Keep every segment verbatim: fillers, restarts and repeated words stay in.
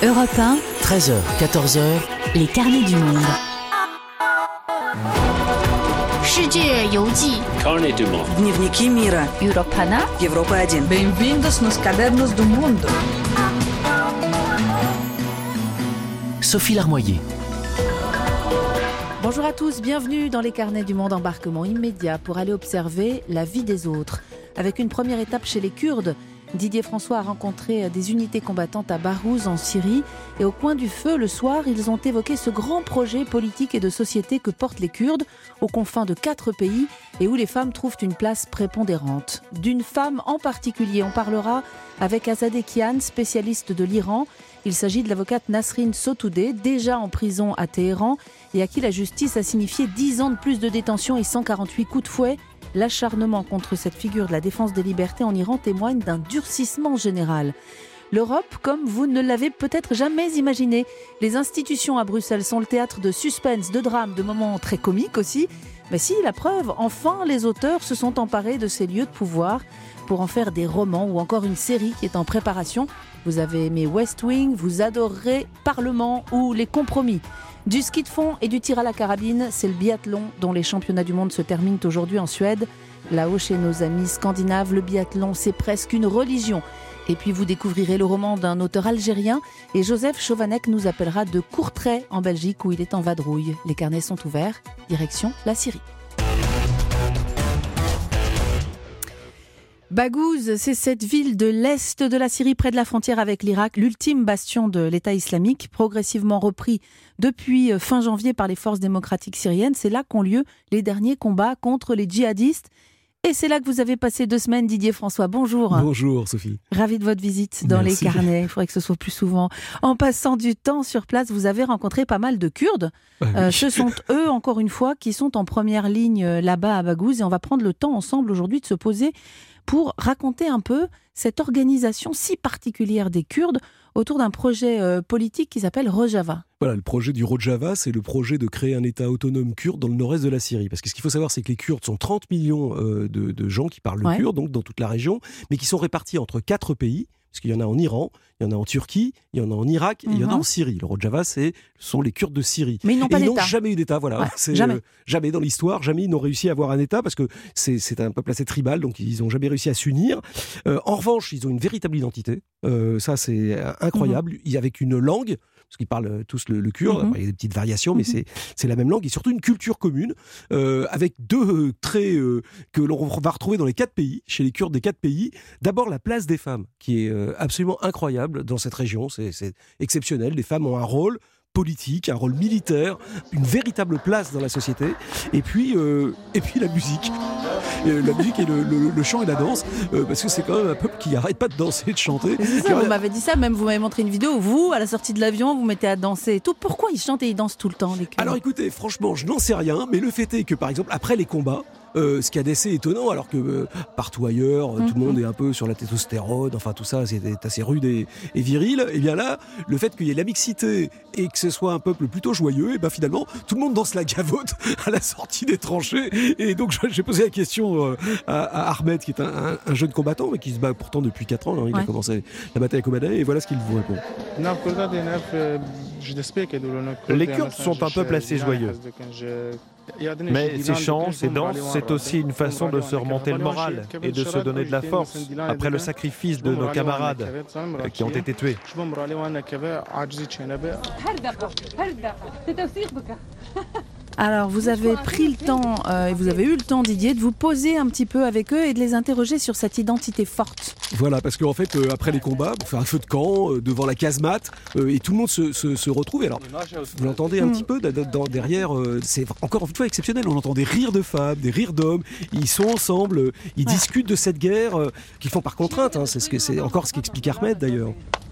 Europe un, treize heures, quatorze heures, les carnets du monde. Carnet du monde. Dnevniki mira. Europe un. Европа один. Bem-vindos nos cadernos do mundo. Sophie Larmoyer. Bonjour à tous, bienvenue dans les carnets du monde, embarquement immédiat pour aller observer la vie des autres. Avec une première étape chez les Kurdes, Didier François a rencontré des unités combattantes à Baghuz en Syrie et au coin du feu, le soir, ils ont évoqué ce grand projet politique et de société que portent les Kurdes aux confins de quatre pays et où les femmes trouvent une place prépondérante. D'une femme en particulier, on parlera avec Azadeh Kian, spécialiste de l'Iran. Il s'agit de l'avocate Nasrin Sotoudeh, déjà en prison à Téhéran et à qui la justice a signifié dix ans de plus de détention et cent quarante-huit coups de fouet. L'acharnement contre cette figure de la défense des libertés en Iran témoigne d'un durcissement général. L'Europe, comme vous ne l'avez peut-être jamais imaginé. Les institutions à Bruxelles sont le théâtre de suspense, de drames, de moments très comiques aussi. Mais si, la preuve, enfin les auteurs se sont emparés de ces lieux de pouvoir pour en faire des romans ou encore une série qui est en préparation. Vous avez aimé West Wing, vous adorerez Parlement ou Les Compromis. Du ski de fond et du tir à la carabine, c'est le biathlon dont les championnats du monde se terminent aujourd'hui en Suède. Là-haut, chez nos amis scandinaves, le biathlon, c'est presque une religion. Et puis vous découvrirez le roman d'un auteur algérien et Joseph Chovanec nous appellera de Courtrai en Belgique où il est en vadrouille. Les carnets sont ouverts, direction la Syrie. Baghuz, c'est cette ville de l'est de la Syrie, près de la frontière avec l'Irak, l'ultime bastion de l'État islamique, progressivement repris depuis fin janvier par les forces démocratiques syriennes. C'est là qu'ont lieu les derniers combats contre les djihadistes. Et c'est là que vous avez passé deux semaines, Didier François. Bonjour. Bonjour, Sophie. Ravi de votre visite dans Merci. les carnets. Il faudrait que ce soit plus souvent. En passant du temps sur place, vous avez rencontré pas mal de Kurdes. Ah, oui. Euh, ce sont eux, encore une fois, qui sont en première ligne là-bas à Baghuz. Et on va prendre le temps ensemble aujourd'hui de se poser pour raconter un peu cette organisation si particulière des Kurdes autour d'un projet euh, politique qui s'appelle Rojava. Voilà, le projet du Rojava, c'est le projet de créer un État autonome kurde dans le nord-est de la Syrie. Parce que ce qu'il faut savoir, c'est que les Kurdes sont trente millions euh, de, de gens qui parlent le Ouais. kurde, donc dans toute la région, mais qui sont répartis entre quatre pays. Parce qu'il y en a en Iran, il y en a en Turquie, il y en a en Irak, et il y en a Mhm. en Syrie. Le Rojava, c'est, ce sont les Kurdes de Syrie. Mais ils n'ont pas et ils n'ont d'État. jamais eu d'État, voilà. Ouais, c'est, jamais. euh, jamais dans l'histoire, jamais ils n'ont réussi à avoir un État, parce que c'est, c'est un peuple assez tribal, donc ils n'ont jamais réussi à s'unir. Euh, en revanche, ils ont une véritable identité. Euh, ça, c'est euh, incroyable. Il y avec une langue, parce qu'ils parlent tous le, le kurde. Mhm. Enfin, il y a des petites variations, mais Mhm. c'est, c'est la même langue, et surtout une culture commune, euh, avec deux euh, traits euh, que l'on va retrouver dans les quatre pays, chez les Kurdes des quatre pays. D'abord, la place des femmes, qui est euh, absolument incroyable dans cette région. C'est, c'est exceptionnel. Les femmes ont un rôle politique, un rôle militaire, une véritable place dans la société. Et puis, euh, et puis la musique. Euh, la musique et le, le- le chant et la danse, euh, parce que c'est quand même un peuple qui n'arrête pas de danser et de chanter. Mais c'est ça, Qui vous arrête- m'avez dit ça, même vous m'avez montré une vidéo où vous, à la sortie de l'avion, vous mettez à danser et tout. Pourquoi ils chantent et ils dansent tout le temps, les Kurdes ? Alors écoutez, franchement, je n'en sais rien, mais le fait est que, par exemple, après les combats, euh, ce qui est assez étonnant, alors que euh, partout ailleurs, euh, tout le Mhm. monde est un peu sur la testostérone, enfin tout ça, c'est assez rude et, et viril, et bien là, le fait qu'il y ait la mixité et que ce soit un peuple plutôt joyeux, et ben finalement, tout le monde danse la gavotte à la sortie des tranchées. Et donc j'ai posé la question euh, à, à Ahmed, qui est un, un- un jeune combattant, mais qui se bat pourtant depuis quatre ans, hein, il a Ouais. commencé la bataille à Kobané, et voilà ce qu'il vous répond. Les Kurdes sont un peuple assez joyeux. Mais ces chants, ces danses, c'est aussi une façon de se remonter le moral et de se donner de la force après le sacrifice de nos camarades euh, qui ont été tués. Alors, vous avez pris le temps, euh, et vous avez eu le temps, Didier, de vous poser un petit peu avec eux et de les interroger sur cette identité forte. Voilà, parce qu'en fait, euh, après les combats, on fait un feu de camp euh, devant la casemate euh, et tout le monde se, se, se retrouve. Et alors, vous l'entendez un Mm. petit peu da- da- dans- derrière, euh, c'est encore une fois exceptionnel. On entend des rires de femmes, des rires d'hommes. Ils sont ensemble, euh, ils Ouais. discutent de cette guerre euh, qu'ils font par contrainte. Hein. C'est, ce que, c'est encore ce qu'explique Ahmed d'ailleurs.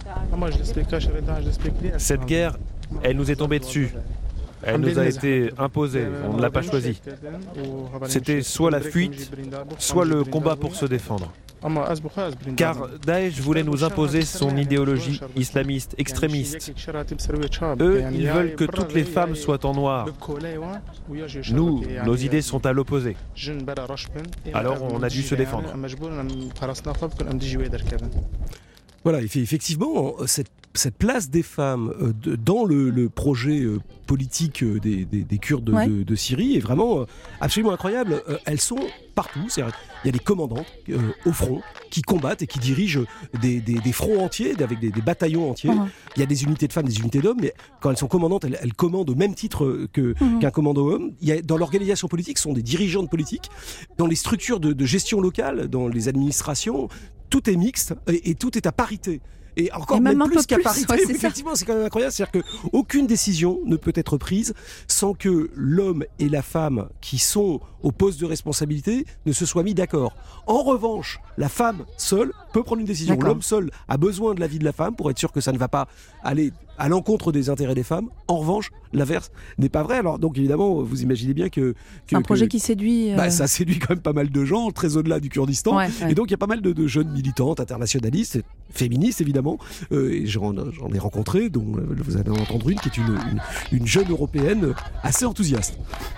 Cette guerre, elle nous est tombée dessus. Elle nous a été imposée, on ne l'a pas choisie. C'était soit la fuite, soit le combat pour se défendre. Car Daesh voulait nous imposer son idéologie islamiste extrémiste. Eux, ils veulent que toutes les femmes soient en noir. Nous, nos idées sont à l'opposé. Alors on a dû se défendre. Voilà, effectivement, cette cette place des femmes euh, de, dans le, le projet euh, politique euh, des, des, des Kurdes de, ouais. de, de Syrie est vraiment euh, absolument incroyable. Euh, elles sont partout. C'est-à-dire, il y a des commandantes euh, au front qui combattent et qui dirigent des, des, des fronts entiers, avec des, des bataillons entiers. Uh-huh. Il y a des unités de femmes, des unités d'hommes, mais quand elles sont commandantes, elles, elles commandent au même titre que, uh-huh. qu'un commando homme. Il y a, dans l'organisation politique, ce sont des dirigeantes politiques. Dans les structures de, de gestion locale, dans les administrations, tout est mixte et, et tout est à parité. Et encore et même, même plus qu'à plus, parité, ouais, c'est effectivement, ça. C'est quand même incroyable. C'est-à-dire qu'aucune décision ne peut être prise sans que l'homme et la femme qui sont au poste de responsabilité ne se soient mis d'accord. En revanche, la femme seule peut prendre une décision. D'accord. L'homme seul a besoin de l'avis de la femme pour être sûr que ça ne va pas aller à l'encontre des intérêts des femmes. En revanche, l'inverse n'est pas vrai. Alors donc évidemment, vous imaginez bien que... que un projet que, qui séduit... Euh... Bah, ça séduit quand même pas mal de gens, très au-delà du Kurdistan. Ouais, ouais. Et donc il y a pas mal de, de jeunes militantes, internationalistes, féministes évidemment. Euh, et j'en, j'en ai rencontré, dont euh, vous allez en entendre une, qui est une, une, une jeune européenne assez enthousiaste.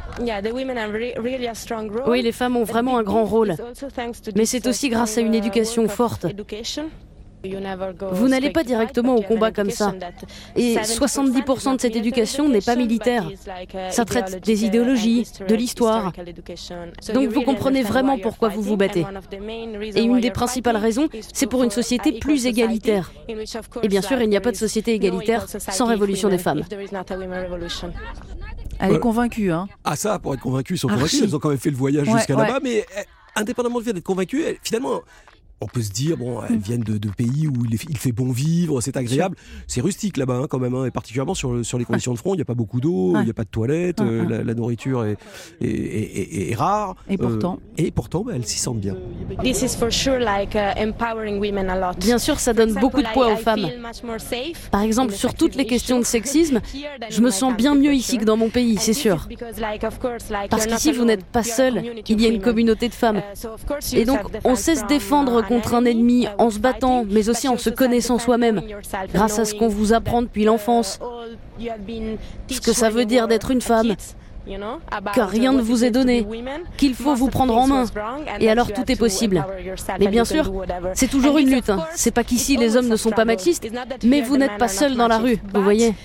Oui, les femmes ont vraiment un grand rôle. Mais c'est aussi grâce à une éducation forte. Vous n'allez pas directement au combat comme ça. Et soixante-dix pour cent de cette éducation n'est pas militaire. Ça traite des idéologies, de l'histoire. Donc vous comprenez vraiment pourquoi vous vous battez. Et une des principales raisons, c'est pour une société plus égalitaire. Et bien sûr, il n'y a pas de société égalitaire sans révolution des femmes. Elle est convaincue, hein. Ah ça, pour être convaincue, ils sont convaincus. Elles ont quand même fait le voyage ouais, jusqu'à ouais. là-bas, mais indépendamment du fait d'être convaincue, elle, finalement... On peut se dire, bon, elles viennent de, de pays où il, est, il fait bon vivre, c'est agréable. C'est rustique là-bas, hein, quand même, hein, et particulièrement sur, sur les conditions de front. Il n'y a pas beaucoup d'eau, il ouais. n'y a pas de toilettes, ouais, euh, ouais. La, la nourriture est, est, est, est, est rare. Et pourtant, euh, et pourtant bah, elles s'y sentent bien. Bien sûr, ça donne beaucoup de poids aux femmes. Par exemple, sur toutes les questions de sexisme, je me sens bien mieux ici que dans mon pays, c'est sûr. Parce qu'ici, vous n'êtes pas seul, il y a une communauté de femmes. Et donc, on sait se défendre contre un ennemi en se battant, mais aussi en se connaissant soi-même, grâce à ce qu'on vous apprend depuis l'enfance, ce que ça veut dire d'être une femme, que rien ne vous est donné, qu'il faut vous prendre en main, et alors tout est possible. Mais bien sûr, c'est toujours une lutte, hein. C'est pas qu'ici les hommes ne sont pas machistes, mais vous n'êtes pas seuls dans la rue, vous voyez.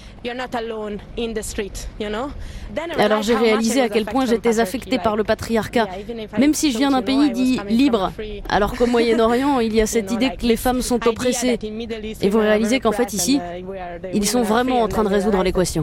Alors j'ai réalisé à quel point j'étais affectée par le patriarcat, même si je viens d'un pays dit libre, alors qu'au Moyen-Orient, il y a cette idée que les femmes sont oppressées. Et vous réalisez qu'en fait ici, ils sont vraiment en train de résoudre l'équation.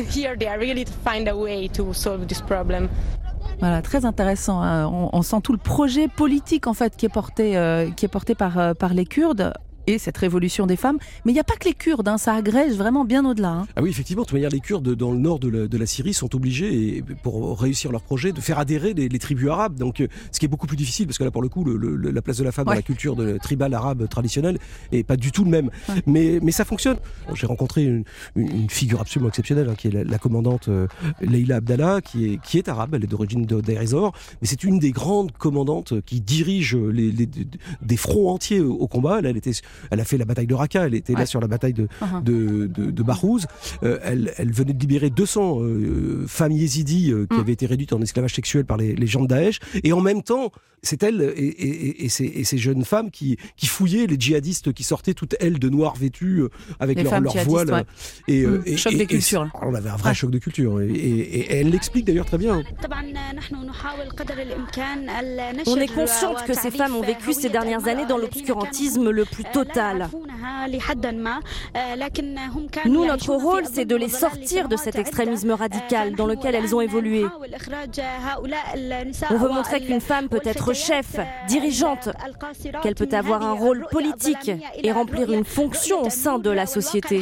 Voilà, très intéressant. Hein. On, on sent tout le projet politique en fait qui est porté, euh, qui est porté par, euh, par les Kurdes. Et cette révolution des femmes. Mais il n'y a pas que les Kurdes, hein, ça agrège vraiment bien au-delà. Hein. Ah oui, effectivement, de toute manière, les Kurdes dans le nord de la, de la Syrie sont obligés, et pour réussir leur projet, de faire adhérer les, les tribus arabes. Donc, ce qui est beaucoup plus difficile, parce que là, pour le coup, le, le, la place de la femme ouais. dans la culture de, tribale arabe traditionnelle n'est pas du tout le même. Ouais. Mais, mais ça fonctionne. J'ai rencontré une, une, une figure absolument exceptionnelle, hein, qui est la, la commandante euh, Leila Abdallah, qui est, qui est arabe, elle est d'origine de Deir ez-Zor, mais c'est une des grandes commandantes qui dirige les, les, des fronts entiers au, au combat. Elle, elle était Elle a fait la bataille de Raqqa, elle était ouais. là sur la bataille de, uh-huh. de, de, de Bahrouz. Euh, elle, elle venait de libérer deux cents euh, femmes yézidis euh, qui mm. avaient été réduites en esclavage sexuel par les, les gens de Daesh. Et en même temps, c'est elle et, et, et, ces, et ces jeunes femmes qui, qui fouillaient les djihadistes qui sortaient toutes elles de noir vêtues euh, avec leur, leur voile. Ouais. Et, mm. et, choc et, de culture. Et, on avait un vrai ouais. choc de culture. Et, et, et elle l'explique d'ailleurs très bien. On est consciente que ces femmes ont vécu ces dernières années dans l'obscurantisme le plus total. Nous, notre rôle, c'est de les sortir de cet extrémisme radical dans lequel elles ont évolué. On veut montrer qu'une femme peut être chef, dirigeante, qu'elle peut avoir un rôle politique et remplir une fonction au sein de la société.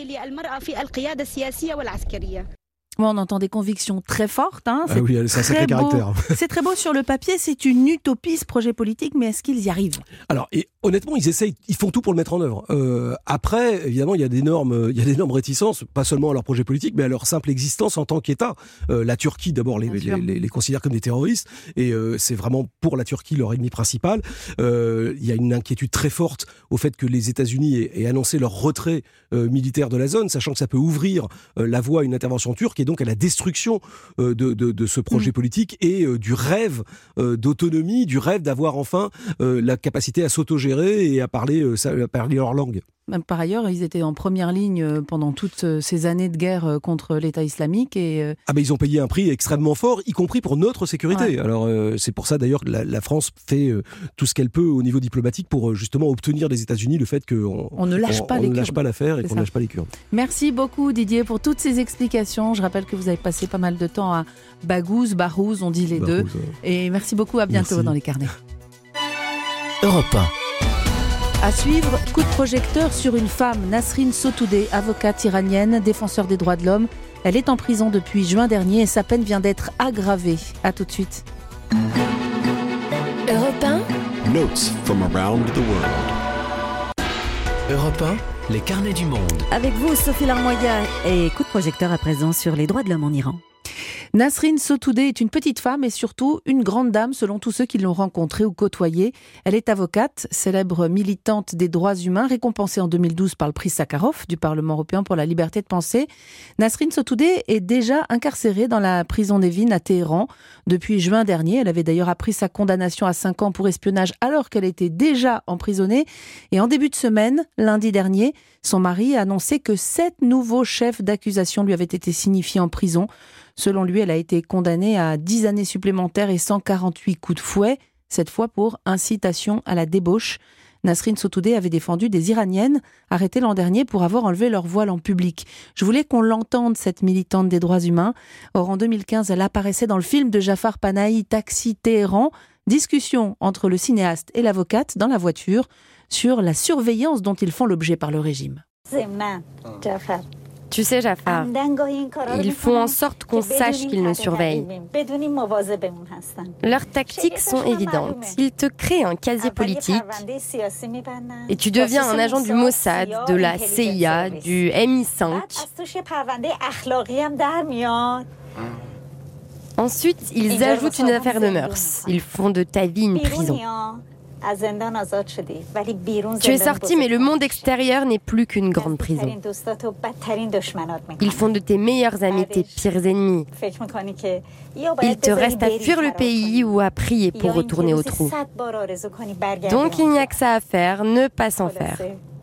Bon, on entend des convictions très fortes. Hein. Ah oui, c'est un sacré caractère. C'est très beau sur le papier, c'est une utopie ce projet politique, mais est-ce qu'ils y arrivent ? Alors, et honnêtement, ils essayent, ils font tout pour le mettre en œuvre. Euh, après, évidemment, il y a d'énormes, il y a d'énormes réticences, pas seulement à leur projet politique, mais à leur simple existence en tant qu'État. Euh, la Turquie, d'abord, les, les, les, les considère comme des terroristes, et euh, c'est vraiment pour la Turquie leur ennemi principal. Euh, il y a une inquiétude très forte au fait que les États-Unis aient, aient annoncé leur retrait euh, militaire de la zone, sachant que ça peut ouvrir euh, la voie à une intervention turque, et donc à la destruction euh, de, de, de ce projet mmh. politique et euh, du rêve euh, d'autonomie, du rêve d'avoir enfin euh, la capacité à s'autogérer et à parler, euh, à parler leur langue. Par ailleurs, ils étaient en première ligne pendant toutes ces années de guerre contre l'État islamique. Et... Ah ben ils ont payé un prix extrêmement fort, y compris pour notre sécurité. Ouais. Alors euh, c'est pour ça d'ailleurs que la, la France fait euh, tout ce qu'elle peut au niveau diplomatique pour euh, justement obtenir des États-Unis le fait qu'on on ne lâche on, pas on les ne lâche Kurdes. pas l'affaire et C'est qu'on ça. ne lâche pas les Kurdes. Merci beaucoup Didier pour toutes ces explications. Je rappelle que vous avez passé pas mal de temps à Baghouz, Barouz, on dit les Barouz, deux. ouais. Et merci beaucoup, à bientôt Merci. dans les carnets. Europe un. À suivre, coup de projecteur sur une femme, Nasrin Sotoudeh, avocate iranienne, défenseur des droits de l'homme. Elle est en prison depuis juin dernier et sa peine vient d'être aggravée. A tout de suite. Europe un. Notes from around the world. Europe un, les carnets du monde. Avec vous, Sophie Larmoya. Et coup de projecteur à présent sur les droits de l'homme en Iran. Nasrin Sotoudeh est une petite femme et surtout une grande dame selon tous ceux qui l'ont rencontrée ou côtoyée. Elle est avocate, célèbre militante des droits humains, récompensée en deux mille douze par le prix Sakharov du Parlement européen pour la liberté de penser. Nasrin Sotoudeh est déjà incarcérée dans la prison d'Evin à Téhéran depuis juin dernier. Elle avait d'ailleurs appris sa condamnation à cinq ans pour espionnage alors qu'elle était déjà emprisonnée. Et en début de semaine, lundi dernier, son mari a annoncé que sept nouveaux chefs d'accusation lui avaient été signifiés en prison. Selon lui, elle a été condamnée à dix années supplémentaires et cent quarante-huit coups de fouet, cette fois pour incitation à la débauche. Nasrin Sotoudeh avait défendu des Iraniennes arrêtées l'an dernier pour avoir enlevé leur voile en public. Je voulais qu'on l'entende, cette militante des droits humains. Or, en deux mille quinze, elle apparaissait dans le film de Jafar Panahi, Taxi Téhéran. Discussion entre le cinéaste et l'avocate dans la voiture sur la surveillance dont ils font l'objet par le régime. Tu sais, Jafar, ils font en sorte qu'on sache qu'ils nous surveillent. Leurs tactiques sont évidentes. Ils te créent un casier politique et tu deviens un agent du Mossad, de la C I A, du M I cinq. Ensuite, ils ajoutent une affaire de mœurs. Ils font de ta vie une prison. Tu es sorti, mais le monde extérieur n'est plus qu'une grande prison. Ils font de tes meilleurs amis tes pires ennemis. Il te reste à fuir le pays ou à prier pour retourner au trou. Donc il n'y a que ça à faire, ne pas s'en faire.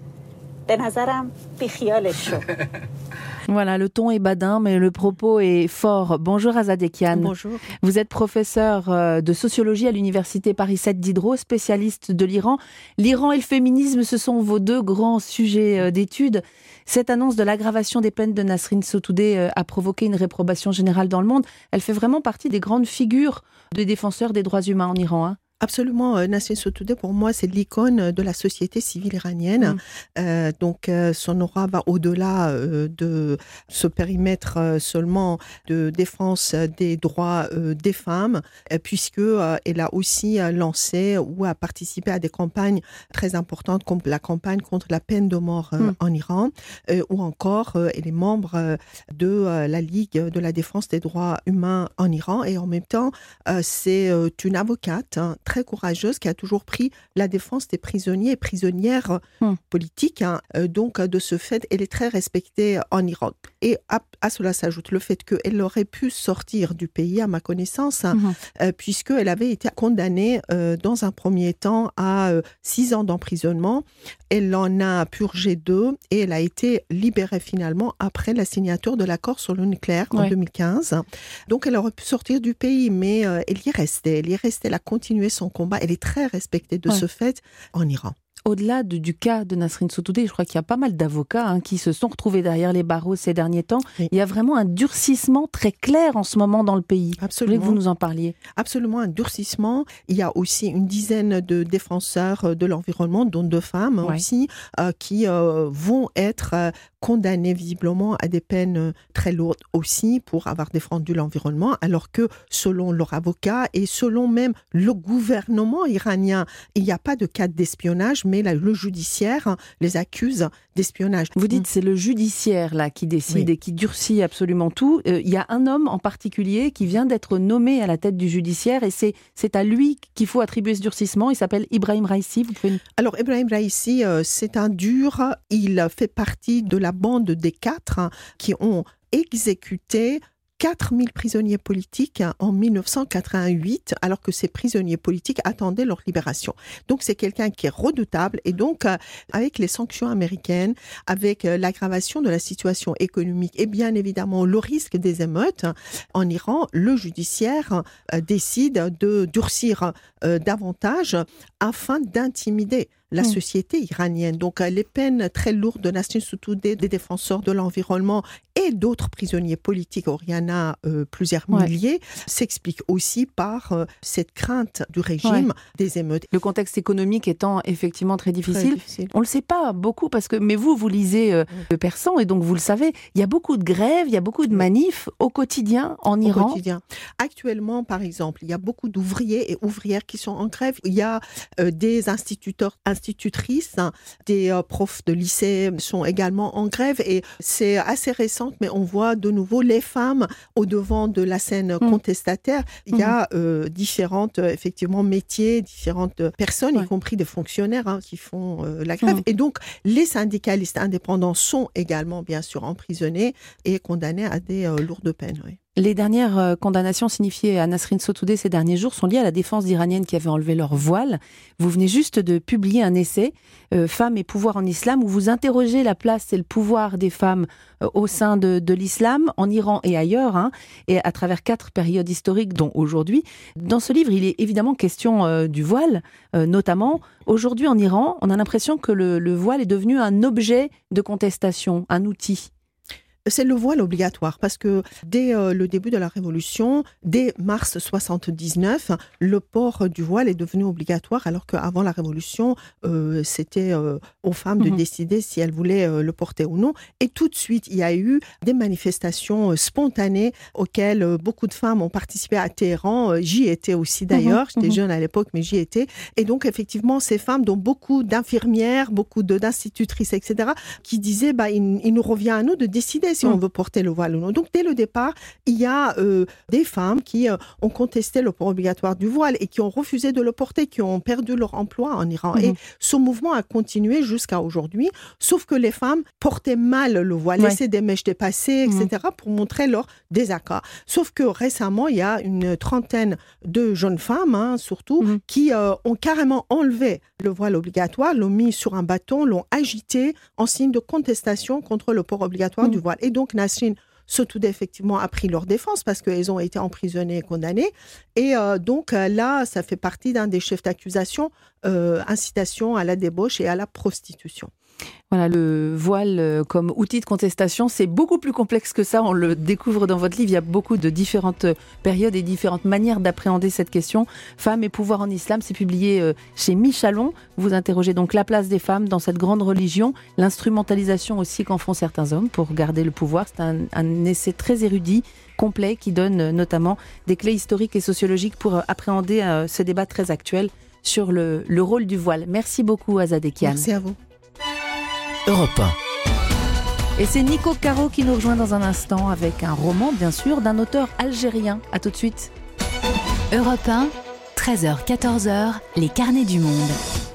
Voilà, le ton est badin, mais le propos est fort. Bonjour Azad Ekian. Bonjour. Vous êtes professeur de sociologie à l'université Paris sept Diderot, spécialiste de l'Iran. L'Iran et le féminisme, ce sont vos deux grands sujets d'études. Cette annonce de l'aggravation des peines de Nasrin Sotoudeh a provoqué une réprobation générale dans le monde. Elle fait vraiment partie des grandes figures des défenseurs des droits humains en Iran, hein. Absolument, Nasrin Sotoudeh, pour moi, c'est l'icône de la société civile iranienne. Mmh. Euh, donc, euh, son aura va au-delà euh, de ce périmètre euh, seulement de défense des droits euh, des femmes, euh, puisque euh, elle a aussi euh, lancé ou a participé à des campagnes très importantes, comme la campagne contre la peine de mort euh, mmh. en Iran, euh, ou encore euh, elle est membre euh, de euh, la Ligue de la défense des droits humains en Iran. Et en même temps, euh, c'est euh, une avocate, hein, très courageuse, qui a toujours pris la défense des prisonniers et prisonnières mmh. politiques. Hein. Euh, donc, de ce fait, elle est très respectée en Iran. Et à, à cela s'ajoute le fait qu'elle aurait pu sortir du pays, à ma connaissance, hein, mmh. euh, puisqu'elle avait été condamnée euh, dans un premier temps à euh, six ans d'emprisonnement. Elle en a purgé deux et elle a été libérée finalement après la signature de l'accord sur le nucléaire en ouais. deux mille quinze. Donc, elle aurait pu sortir du pays, mais euh, elle y restait. Elle y restait, elle a continué son combat. Elle est très respectée de ouais. ce fait en Iran. Au-delà de, du cas de Nasrin Sotoudeh, je crois qu'il y a pas mal d'avocats hein, qui se sont retrouvés derrière les barreaux ces derniers temps. Oui. Il y a vraiment un durcissement très clair en ce moment dans le pays. Absolument. Je voulais que vous nous en parliez. Absolument, un durcissement. Il y a aussi une dizaine de défenseurs de l'environnement, dont deux femmes ouais. aussi, euh, qui euh, vont être euh, condamnées visiblement à des peines très lourdes aussi pour avoir défendu l'environnement, alors que selon leur avocat et selon même le gouvernement iranien, il n'y a pas de cas d'espionnage, mais là, le judiciaire les accuse d'espionnage. Vous dites c'est le judiciaire là qui décide oui. et qui durcit absolument tout. Euh, il y a un homme en particulier qui vient d'être nommé à la tête du judiciaire et c'est, c'est à lui qu'il faut attribuer ce durcissement. Il s'appelle Ibrahim Raïssi. Vous pouvez... Alors Ibrahim Raïssi, euh, c'est un dur. Il fait partie de la bande des quatre hein, qui ont exécuté quatre mille prisonniers politiques en dix-neuf cent quatre-vingt-huit, alors que ces prisonniers politiques attendaient leur libération. Donc c'est quelqu'un qui est redoutable et donc euh, avec les sanctions américaines, avec euh, l'aggravation de la situation économique et bien évidemment le risque des émeutes en Iran, le judiciaire euh, décide de durcir euh, davantage afin d'intimider la société iranienne. Donc, les peines très lourdes de Nasrin Sotoudeh, des défenseurs de l'environnement et d'autres prisonniers politiques, il y en a euh, plusieurs milliers, ouais. s'expliquent aussi par euh, cette crainte du régime ouais. des émeutes. Le contexte économique étant effectivement très difficile. Très difficile. On ne le sait pas beaucoup parce que, mais vous, vous lisez euh, le persan et donc vous le savez, il y a beaucoup de grèves, il y a beaucoup de manifs au quotidien en Iran. Au quotidien. Actuellement, par exemple, il y a beaucoup d'ouvriers et ouvrières qui sont en grève. Il y a euh, des instituteurs, institutrices, hein, des euh, profs de lycée sont également en grève et c'est assez récent, mais on voit de nouveau les femmes au devant de la scène mmh. contestataire. Il y a euh, différentes euh, effectivement métiers, différentes personnes, ouais. y compris des fonctionnaires hein, qui font euh, la grève. Mmh. Et donc les syndicalistes indépendants sont également bien sûr emprisonnés et condamnés à des euh, lourdes peines. Oui. Les dernières condamnations signifiées à Nasrin Sotoudeh ces derniers jours sont liées à la défense d'Iraniennes qui avaient enlevé leur voile. Vous venez juste de publier un essai, euh, Femmes et pouvoir en islam, où vous interrogez la place et le pouvoir des femmes euh, au sein de, de l'islam, en Iran et ailleurs, hein, et à travers quatre périodes historiques, dont aujourd'hui. Dans ce livre, il est évidemment question euh, du voile, euh, notamment. Aujourd'hui, en Iran, on a l'impression que le, le voile est devenu un objet de contestation, un outil. C'est le voile obligatoire parce que dès euh, le début de la Révolution, dès mars soixante-dix-neuf, le port du voile est devenu obligatoire alors qu'avant la Révolution, euh, c'était euh, aux femmes de mmh. décider si elles voulaient euh, le porter ou non. Et tout de suite, il y a eu des manifestations euh, spontanées auxquelles euh, beaucoup de femmes ont participé à Téhéran. Euh, j'y étais aussi d'ailleurs, mmh. j'étais mmh. jeune à l'époque, mais j'y étais. Et donc effectivement, ces femmes, dont beaucoup d'infirmières, beaucoup de, d'institutrices, et cetera, qui disaient bah, il, il nous revient à nous de décider si on veut porter le voile ou non. Donc, dès le départ, il y a euh, des femmes qui euh, ont contesté le port obligatoire du voile et qui ont refusé de le porter, qui ont perdu leur emploi en Iran. Mmh. Et ce mouvement a continué jusqu'à aujourd'hui, sauf que les femmes portaient mal le voile, ouais. laissaient des mèches dépassées, et cetera, mmh. pour montrer leur désaccord. Sauf que récemment, il y a une trentaine de jeunes femmes, hein, surtout, mmh. qui euh, ont carrément enlevé le voile obligatoire, l'ont mis sur un bâton, l'ont agité en signe de contestation contre le port obligatoire mmh. du voile. Et donc, Nasrin Sotoudeh, effectivement, a pris leur défense parce qu'elles ont été emprisonnées et condamnées. Et euh, donc, là, ça fait partie d'un des chefs d'accusation, euh, incitation à la débauche et à la prostitution. Voilà, le voile comme outil de contestation, c'est beaucoup plus complexe que ça. On le découvre dans votre livre. Il y a beaucoup de différentes périodes et différentes manières d'appréhender cette question. Femmes et pouvoir en islam, c'est publié chez Michalon. Vous interrogez donc la place des femmes dans cette grande religion, l'instrumentalisation aussi qu'en font certains hommes pour garder le pouvoir. C'est un, un essai très érudit, complet, qui donne notamment des clés historiques et sociologiques pour appréhender ce débat très actuel sur le, le rôle du voile. Merci beaucoup, Azadeh Kian. Merci à vous. Europe un. Et c'est Nico Caro qui nous rejoint dans un instant avec un roman, bien sûr, d'un auteur algérien. À tout de suite. Europe un, treize heures quatorze heures, les carnets du monde.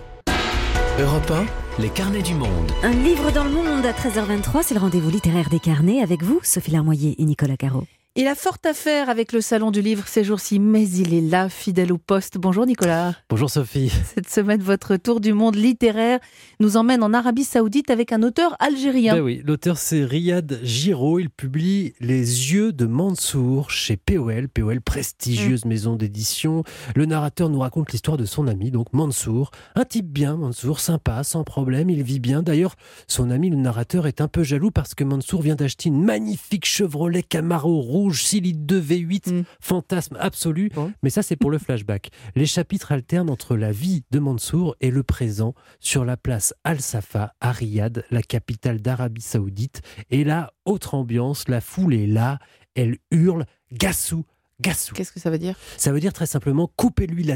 Europe un, les carnets du monde. Un livre dans le monde à treize heures vingt-trois, c'est le rendez-vous littéraire des carnets avec vous, Sophie Larmoyer et Nicolas Caro. Il a fort à faire avec le Salon du Livre ces jours-ci, mais il est là, fidèle au poste. Bonjour Nicolas. Bonjour Sophie. Cette semaine, votre tour du monde littéraire nous emmène en Arabie Saoudite avec un auteur algérien. Ben oui, l'auteur c'est Riyad Giraud. Il publie Les yeux de Mansour chez P O L. P O L, prestigieuse mmh. maison d'édition. Le narrateur nous raconte l'histoire de son ami, donc Mansour. Un type bien, Mansour, sympa, sans problème, il vit bien. D'ailleurs, son ami, le narrateur, est un peu jaloux parce que Mansour vient d'acheter une magnifique Chevrolet Camaro rouge six litres deux V huit, mmh. fantasme absolu. Bon. Mais ça, c'est pour le flashback. Les chapitres alternent entre la vie de Mansour et le présent sur la place Al-Safa à Riyad, la capitale d'Arabie Saoudite. Et là, autre ambiance, la foule est là, elle hurle « Gassou !» Gassou. Qu'est-ce que ça veut dire ? Ça veut dire très simplement « coupez-lui la tête ».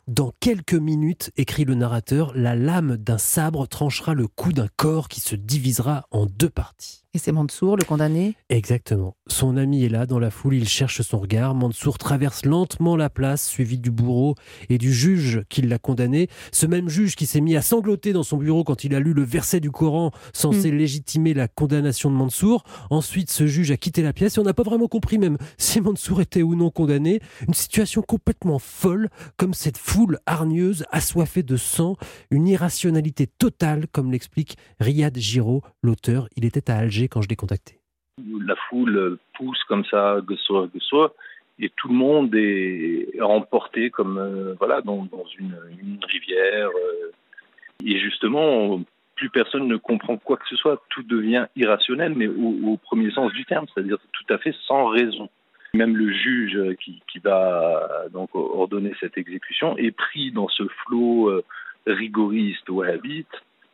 Dans quelques minutes, écrit le narrateur, la lame d'un sabre tranchera le cou d'un corps qui se divisera en deux parties. Et c'est Mansour, le condamné ? Exactement. Son ami est là, dans la foule, il cherche son regard. Mansour traverse lentement la place, suivi du bourreau et du juge qui l'a condamné. Ce même juge qui s'est mis à sangloter dans son bureau quand il a lu le verset du Coran censé mmh. légitimer la condamnation de Mansour. Ensuite, ce juge a quitté la pièce et on n'a pas vraiment compris même si Mansour était ou non condamné. Une situation complètement folle, comme cette foule hargneuse, assoiffée de sang. Une irrationalité totale, comme l'explique Riyad Giraud, l'auteur. Il était à Alger quand je l'ai contacté. La foule pousse comme ça, Guessoir, Guessoir, et tout le monde est emporté comme euh, voilà dans, dans une, une rivière. Euh, et justement, plus personne ne comprend quoi que ce soit. Tout devient irrationnel, mais au, au premier sens du terme, c'est-à-dire tout à fait sans raison. Même le juge qui, qui va donc ordonner cette exécution est pris dans ce flot euh, rigoriste wahhabite,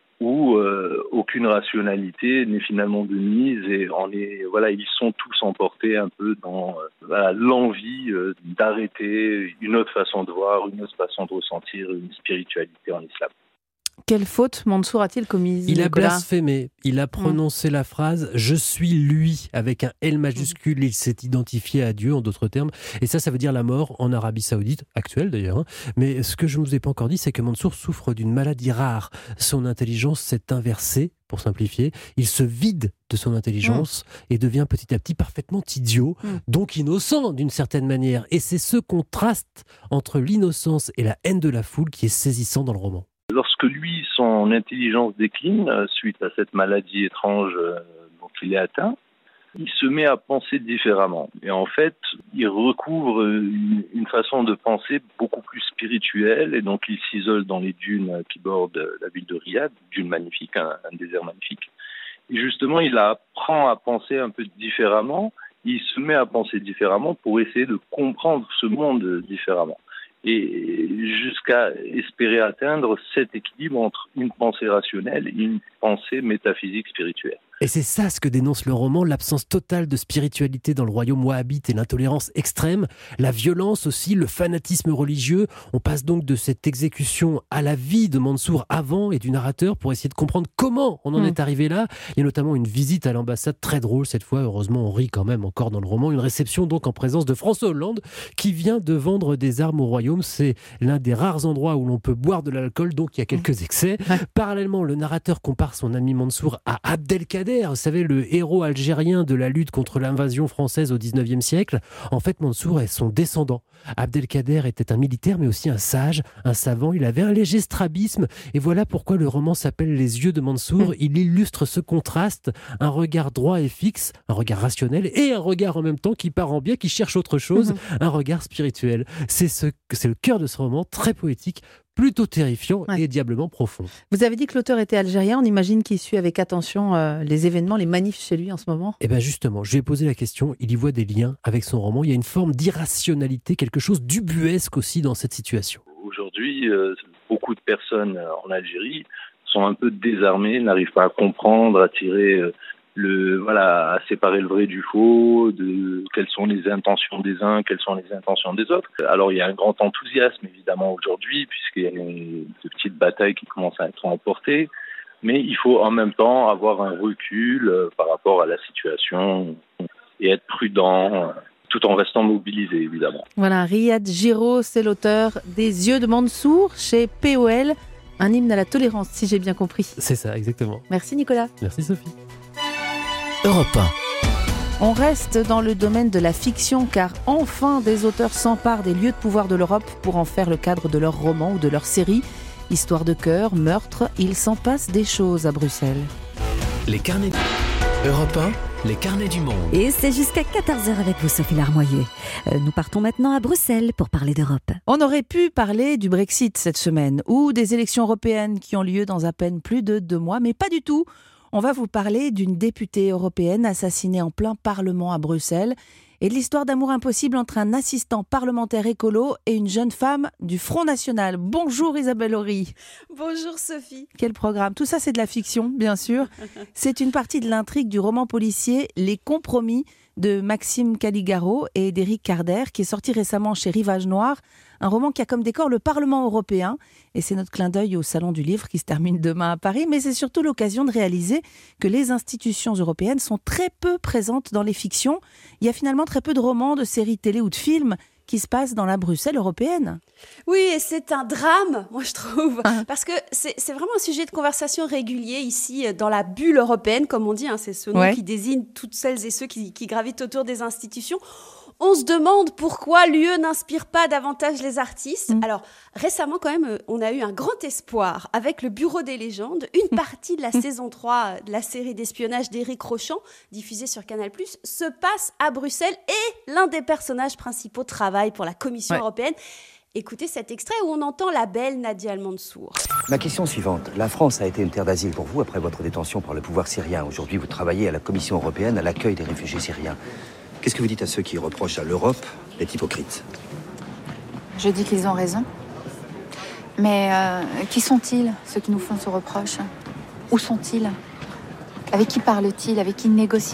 où euh, aucune rationalité n'est finalement de mise et on est, voilà, ils sont tous emportés un peu dans euh, voilà, l'envie euh, d'arrêter une autre façon de voir, une autre façon de ressentir une spiritualité en islam. Quelle faute Mansour a-t-il commise ? Il a Nicolas blasphémé, il a prononcé mmh. la phrase « Je suis lui » avec un L majuscule, mmh. il s'est identifié à Dieu en d'autres termes, et ça, ça veut dire la mort en Arabie Saoudite, actuelle d'ailleurs. Hein. Mais ce que je ne vous ai pas encore dit, c'est que Mansour souffre d'une maladie rare. Son intelligence s'est inversée, pour simplifier, il se vide de son intelligence mmh. et devient petit à petit parfaitement idiot, mmh. donc innocent d'une certaine manière. Et c'est ce contraste entre l'innocence et la haine de la foule qui est saisissant dans le roman. Lorsque lui, son intelligence décline euh, suite à cette maladie étrange euh, dont il est atteint, il se met à penser différemment. Et en fait, il recouvre une, une façon de penser beaucoup plus spirituelle, et donc il s'isole dans les dunes qui bordent la ville de Riyad, dunes magnifiques, un, un désert magnifique. Et justement, il apprend à penser un peu différemment, il se met à penser différemment pour essayer de comprendre ce monde différemment. Et jusqu'à espérer atteindre cet équilibre entre une pensée rationnelle et une pensée métaphysique spirituelle. Et c'est ça ce que dénonce le roman, l'absence totale de spiritualité dans le royaume wahhabite et l'intolérance extrême, la violence aussi, le fanatisme religieux. On passe donc de cette exécution à la vie de Mansour avant et du narrateur pour essayer de comprendre comment on en mmh. est arrivé là. Il y a notamment une visite à l'ambassade très drôle cette fois, heureusement on rit quand même encore dans le roman, une réception donc en présence de François Hollande qui vient de vendre des armes au royaume. C'est l'un des rares endroits où l'on peut boire de l'alcool, donc il y a quelques excès. Ouais. Parallèlement, le narrateur compare son ami Mansour à Abdelkader, vous savez, le héros algérien de la lutte contre l'invasion française au dix-neuvième siècle. En fait, Mansour est son descendant. Abdelkader était un militaire, mais aussi un sage, un savant. Il avait un léger strabisme. Et voilà pourquoi le roman s'appelle Les yeux de Mansour. Il illustre ce contraste, un regard droit et fixe, un regard rationnel, et un regard en même temps qui part en biais, qui cherche autre chose, un regard spirituel. C'est, ce, c'est le cœur de ce roman, très poétique, plutôt terrifiant ouais. et diablement profond. Vous avez dit que l'auteur était algérien, on imagine qu'il suit avec attention euh, les événements, les manifs chez lui en ce moment ? Eh bien justement, je lui ai posé la question, il y voit des liens avec son roman, il y a une forme d'irrationalité, quelque chose d'ubuesque aussi dans cette situation. Aujourd'hui, euh, beaucoup de personnes en Algérie sont un peu désarmées, n'arrivent pas à comprendre, à tirer... Euh, Le, voilà, à séparer le vrai du faux, de quelles sont les intentions des uns, quelles sont les intentions des autres. Alors il y a un grand enthousiasme évidemment aujourd'hui, puisqu'il y a une, de petites batailles qui commencent à être emportées, mais il faut en même temps avoir un recul euh, par rapport à la situation et être prudent, tout en restant mobilisé évidemment. Voilà, Riyad Giraud, c'est l'auteur des Yeux de Mansour chez P O L, un hymne à la tolérance si j'ai bien compris. C'est ça, exactement. Merci Nicolas. Merci Sophie. Europe un. On reste dans le domaine de la fiction car enfin des auteurs s'emparent des lieux de pouvoir de l'Europe pour en faire le cadre de leur roman ou de leur série. Histoire de cœur, meurtre, il s'en passe des choses à Bruxelles. Les carnets Europe un, les carnets du monde. Et c'est jusqu'à quatorze heures avec vous Sophie Larmoyer. Euh, nous partons maintenant à Bruxelles pour parler d'Europe. On aurait pu parler du Brexit cette semaine ou des élections européennes qui ont lieu dans à peine plus de deux mois, mais pas du tout. On va vous parler d'une députée européenne assassinée en plein Parlement à Bruxelles et de l'histoire d'amour impossible entre un assistant parlementaire écolo et une jeune femme du Front National. Bonjour Isabelle Horry. Bonjour Sophie. Quel programme ? Tout ça c'est de la fiction, bien sûr. C'est une partie de l'intrigue du roman policier Les Compromis de Maxime Caligaro et d'Éric Carder qui est sorti récemment chez Rivage Noir. un roman qui a comme décor le Parlement européen. Et c'est notre clin d'œil au Salon du Livre qui se termine demain à Paris. Mais c'est surtout l'occasion de réaliser que les institutions européennes sont très peu présentes dans les fictions. Il y a finalement très peu de romans, de séries télé ou de films qui se passent dans la Bruxelles européenne. Oui, et c'est un drame, moi je trouve, ah. parce que c'est, c'est vraiment un sujet de conversation régulier ici, dans la bulle européenne, comme on dit, hein, c'est ce nom ouais. qui désigne toutes celles et ceux qui, qui gravitent autour des institutions. On se demande pourquoi l'U E n'inspire pas davantage les artistes. Mmh. Alors, récemment, quand même, on a eu un grand espoir avec le Bureau des légendes. Une partie de la mmh. saison trois de la série d'espionnage d'Éric Rochant, diffusée sur Canal plus, se passe à Bruxelles et l'un des personnages principaux travaille pour la Commission ouais. européenne. Écoutez cet extrait où on entend la belle Nadia Al-Mansour. Ma question suivante. La France a été une terre d'asile pour vous après votre détention par le pouvoir syrien. Aujourd'hui, vous travaillez à la Commission européenne à l'accueil des réfugiés syriens. Qu'est-ce que vous dites à ceux qui reprochent à l'Europe d'être hypocrite ? Je dis qu'ils ont raison. Mais euh, qui sont-ils, ceux qui nous font ce reproche ? Où sont-ils ? Avec qui parlent-ils ? Avec qui négocient-ils ?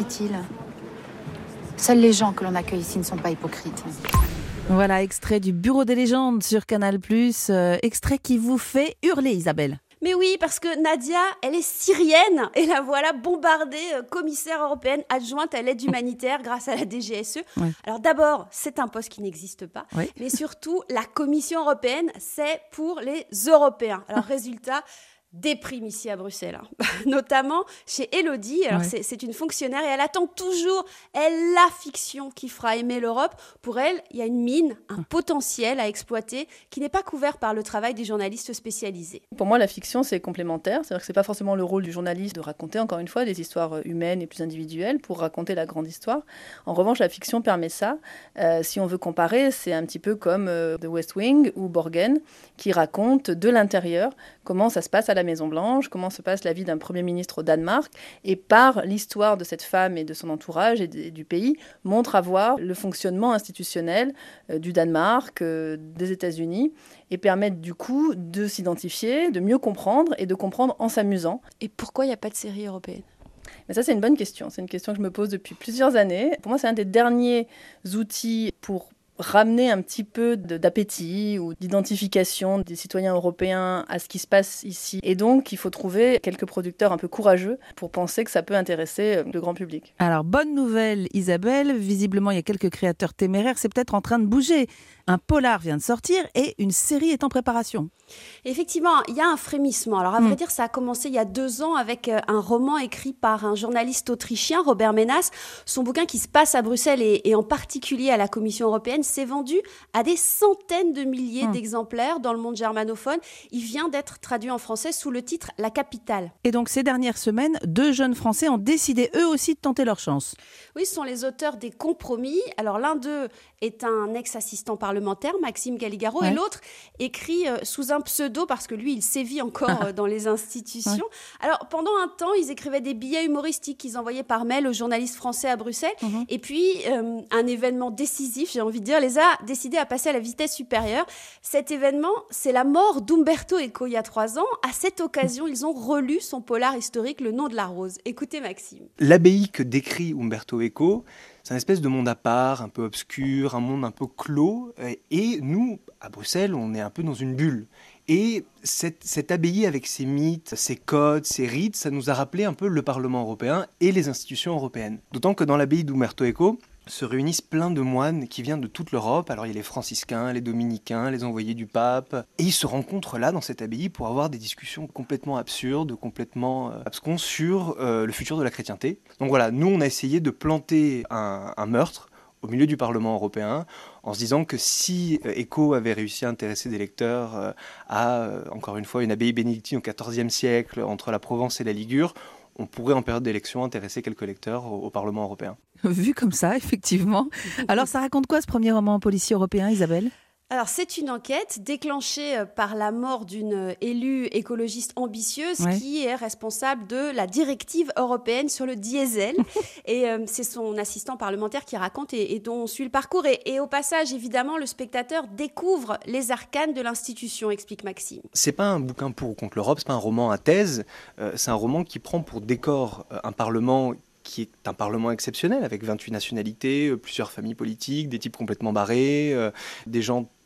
Seuls les gens que l'on accueille ici ne sont pas hypocrites. Voilà, extrait du Bureau des légendes sur Canal plus, euh, extrait qui vous fait hurler, Isabelle. Mais oui, parce que Nadia, elle est syrienne et la voilà bombardée, euh, commissaire européenne adjointe à l'aide humanitaire grâce à la D G S E. Ouais. Alors d'abord, c'est un poste qui n'existe pas, ouais. mais surtout, la Commission européenne, c'est pour les Européens. Alors résultat, déprime ici à Bruxelles, hein. Notamment chez Élodie. Alors ouais. c'est, c'est une fonctionnaire et elle attend toujours, elle, la fiction qui fera aimer l'Europe. Pour elle, il y a une mine, un potentiel à exploiter qui n'est pas couvert par le travail des journalistes spécialisés. Pour moi, la fiction, c'est complémentaire. C'est-à-dire que c'est pas forcément le rôle du journaliste de raconter, encore une fois, des histoires humaines et plus individuelles pour raconter la grande histoire. En revanche, la fiction permet ça. Euh, si on veut comparer, c'est un petit peu comme euh, The West Wing ou Borgen qui racontent de l'intérieur comment ça se passe à la Maison-Blanche, comment se passe la vie d'un Premier ministre au Danemark, et par l'histoire de cette femme et de son entourage et, de, et du pays, montre à voir le fonctionnement institutionnel euh, du Danemark, euh, des États-Unis, et permettre du coup de s'identifier, de mieux comprendre et de comprendre en s'amusant. Et pourquoi il n'y a pas de série européenne ? Mais ça, c'est une bonne question. C'est une question que je me pose depuis plusieurs années. Pour moi, c'est un des derniers outils pour ramener un petit peu de, d'appétit ou d'identification des citoyens européens à ce qui se passe ici. Et donc, il faut trouver quelques producteurs un peu courageux pour penser que ça peut intéresser le grand public. Alors, bonne nouvelle, Isabelle. Visiblement, il y a quelques créateurs téméraires. C'est peut-être en train de bouger. Un polar vient de sortir et une série est en préparation. Effectivement, il y a un frémissement. Alors, à vrai mmh. dire, ça a commencé il y a deux ans avec un roman écrit par un journaliste autrichien, Robert Menas. Son bouquin qui se passe à Bruxelles et, et en particulier à la Commission européenne s'est vendu à des centaines de milliers mmh. d'exemplaires dans le monde germanophone. Il vient d'être traduit en français sous le titre « La capitale ». Et donc, ces dernières semaines, deux jeunes Français ont décidé eux aussi de tenter leur chance. Oui, ce sont les auteurs des Compromis. Alors, l'un d'eux est un ex-assistant parlementaire, Maxime Galligaro, ouais. et l'autre écrit euh, sous un pseudo parce que lui, il sévit encore euh, dans les institutions. Ouais. Alors, pendant un temps, ils écrivaient des billets humoristiques qu'ils envoyaient par mail aux journalistes français à Bruxelles. Mmh. Et puis, euh, un événement décisif, j'ai envie de dire, les a décidés à passer à la vitesse supérieure. Cet événement, c'est la mort d'Umberto Eco il y a trois ans. À cette occasion, ils ont relu son polar historique, Le nom de la rose. Écoutez, Maxime. L'abbaye que décrit Umberto Eco, c'est un espèce de monde à part, un peu obscur, un monde un peu clos. Et nous, à Bruxelles, on est un peu dans une bulle. Et cette, cette abbaye avec ses mythes, ses codes, ses rites, ça nous a rappelé un peu le Parlement européen et les institutions européennes. D'autant que dans l'abbaye d'Umberto Eco se réunissent plein de moines qui viennent de toute l'Europe. Alors il y a les franciscains, les dominicains, les envoyés du pape. Et ils se rencontrent là, dans cette abbaye, pour avoir des discussions complètement absurdes, complètement euh, absconses sur euh, le futur de la chrétienté. Donc voilà, nous on a essayé de planter un, un meurtre au milieu du Parlement européen, en se disant que si euh, Eco avait réussi à intéresser des lecteurs euh, à, euh, encore une fois, une abbaye bénédictine au quatorzième siècle, entre la Provence et la Ligure, on pourrait en période d'élection intéresser quelques lecteurs au, au Parlement européen. Vu comme ça, effectivement. Alors ça raconte quoi ce premier roman policier européen, Isabelle ? Alors, c'est une enquête déclenchée par la mort d'une élue écologiste ambitieuse ouais. qui est responsable de la directive européenne sur le diesel. Et euh, c'est son assistant parlementaire qui raconte et, et dont on suit le parcours. Et, et au passage, évidemment, le spectateur découvre les arcanes de l'institution, explique Maxime. C'est pas un bouquin pour ou contre l'Europe, c'est pas un roman à thèse. Euh, c'est un roman qui prend pour décor euh, un parlement qui est un parlement exceptionnel, avec vingt-huit nationalités, euh, plusieurs familles politiques, des types complètement barrés, euh, des gens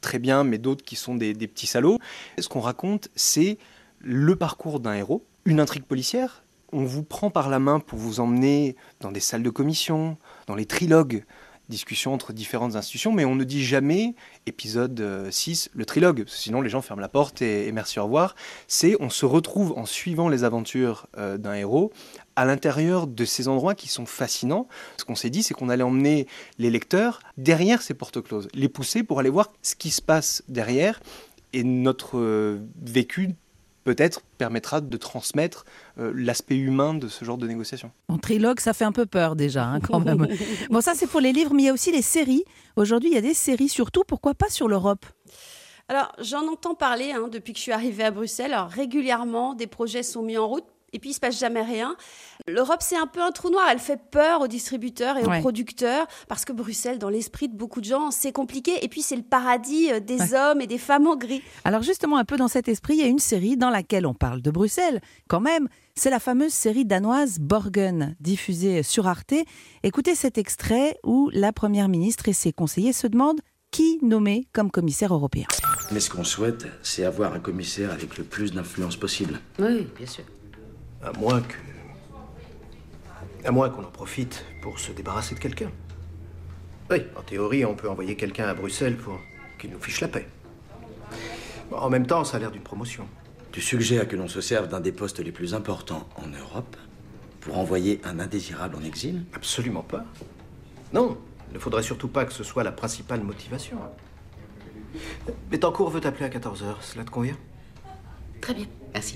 très bien, mais d'autres qui sont des, des petits salauds. Ce qu'on raconte, c'est le parcours d'un héros, une intrigue policière. On vous prend par la main pour vous emmener dans des salles de commission, dans les trilogues, discussions entre différentes institutions, mais on ne dit jamais, épisode six, le trilogue, sinon les gens ferment la porte et, et merci, au revoir. C'est, on se retrouve en suivant les aventures euh, d'un héros à l'intérieur de ces endroits qui sont fascinants. Ce qu'on s'est dit, c'est qu'on allait emmener les lecteurs derrière ces portes closes, les pousser pour aller voir ce qui se passe derrière, et notre euh, vécu peut-être permettra de transmettre euh, l'aspect humain de ce genre de négociation. En trilogue, ça fait un peu peur déjà, hein, quand même. Bon, ça c'est pour les livres, mais il y a aussi les séries. Aujourd'hui, il y a des séries, surtout, pourquoi pas sur l'Europe ? Alors, j'en entends parler hein, depuis que je suis arrivée à Bruxelles. Alors, régulièrement, des projets sont mis en route. Et puis, il ne se passe jamais rien. L'Europe, c'est un peu un trou noir. Elle fait peur aux distributeurs et aux ouais. producteurs parce que Bruxelles, dans l'esprit de beaucoup de gens, c'est compliqué. Et puis, c'est le paradis des ouais. hommes et des femmes en gris. Alors, justement, un peu dans cet esprit, il y a une série dans laquelle on parle de Bruxelles. Quand même, c'est la fameuse série danoise Borgen, diffusée sur Arte. Écoutez cet extrait où la Première ministre et ses conseillers se demandent qui nommer comme commissaire européen. Mais ce qu'on souhaite, c'est avoir un commissaire avec le plus d'influence possible. Oui, bien sûr. À moins que... À moins qu'on en profite pour se débarrasser de quelqu'un. Oui, en théorie, on peut envoyer quelqu'un à Bruxelles pour qu'il nous fiche la paix. Bon, en même temps, ça a l'air d'une promotion. Tu suggères que l'on se serve d'un des postes les plus importants en Europe pour envoyer un indésirable en exil ? Absolument pas. Non, il ne faudrait surtout pas que ce soit la principale motivation. Bettencourt veut t'appeler à quatorze heures, cela te convient ? Très bien, merci.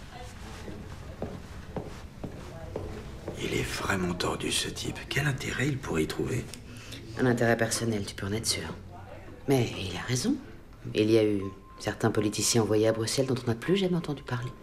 Il est vraiment tordu, ce type. Quel intérêt il pourrait y trouver ? Un intérêt personnel, tu peux en être sûr. Mais il a raison. Il y a eu certains politiciens envoyés à Bruxelles dont on n'a plus jamais entendu parler.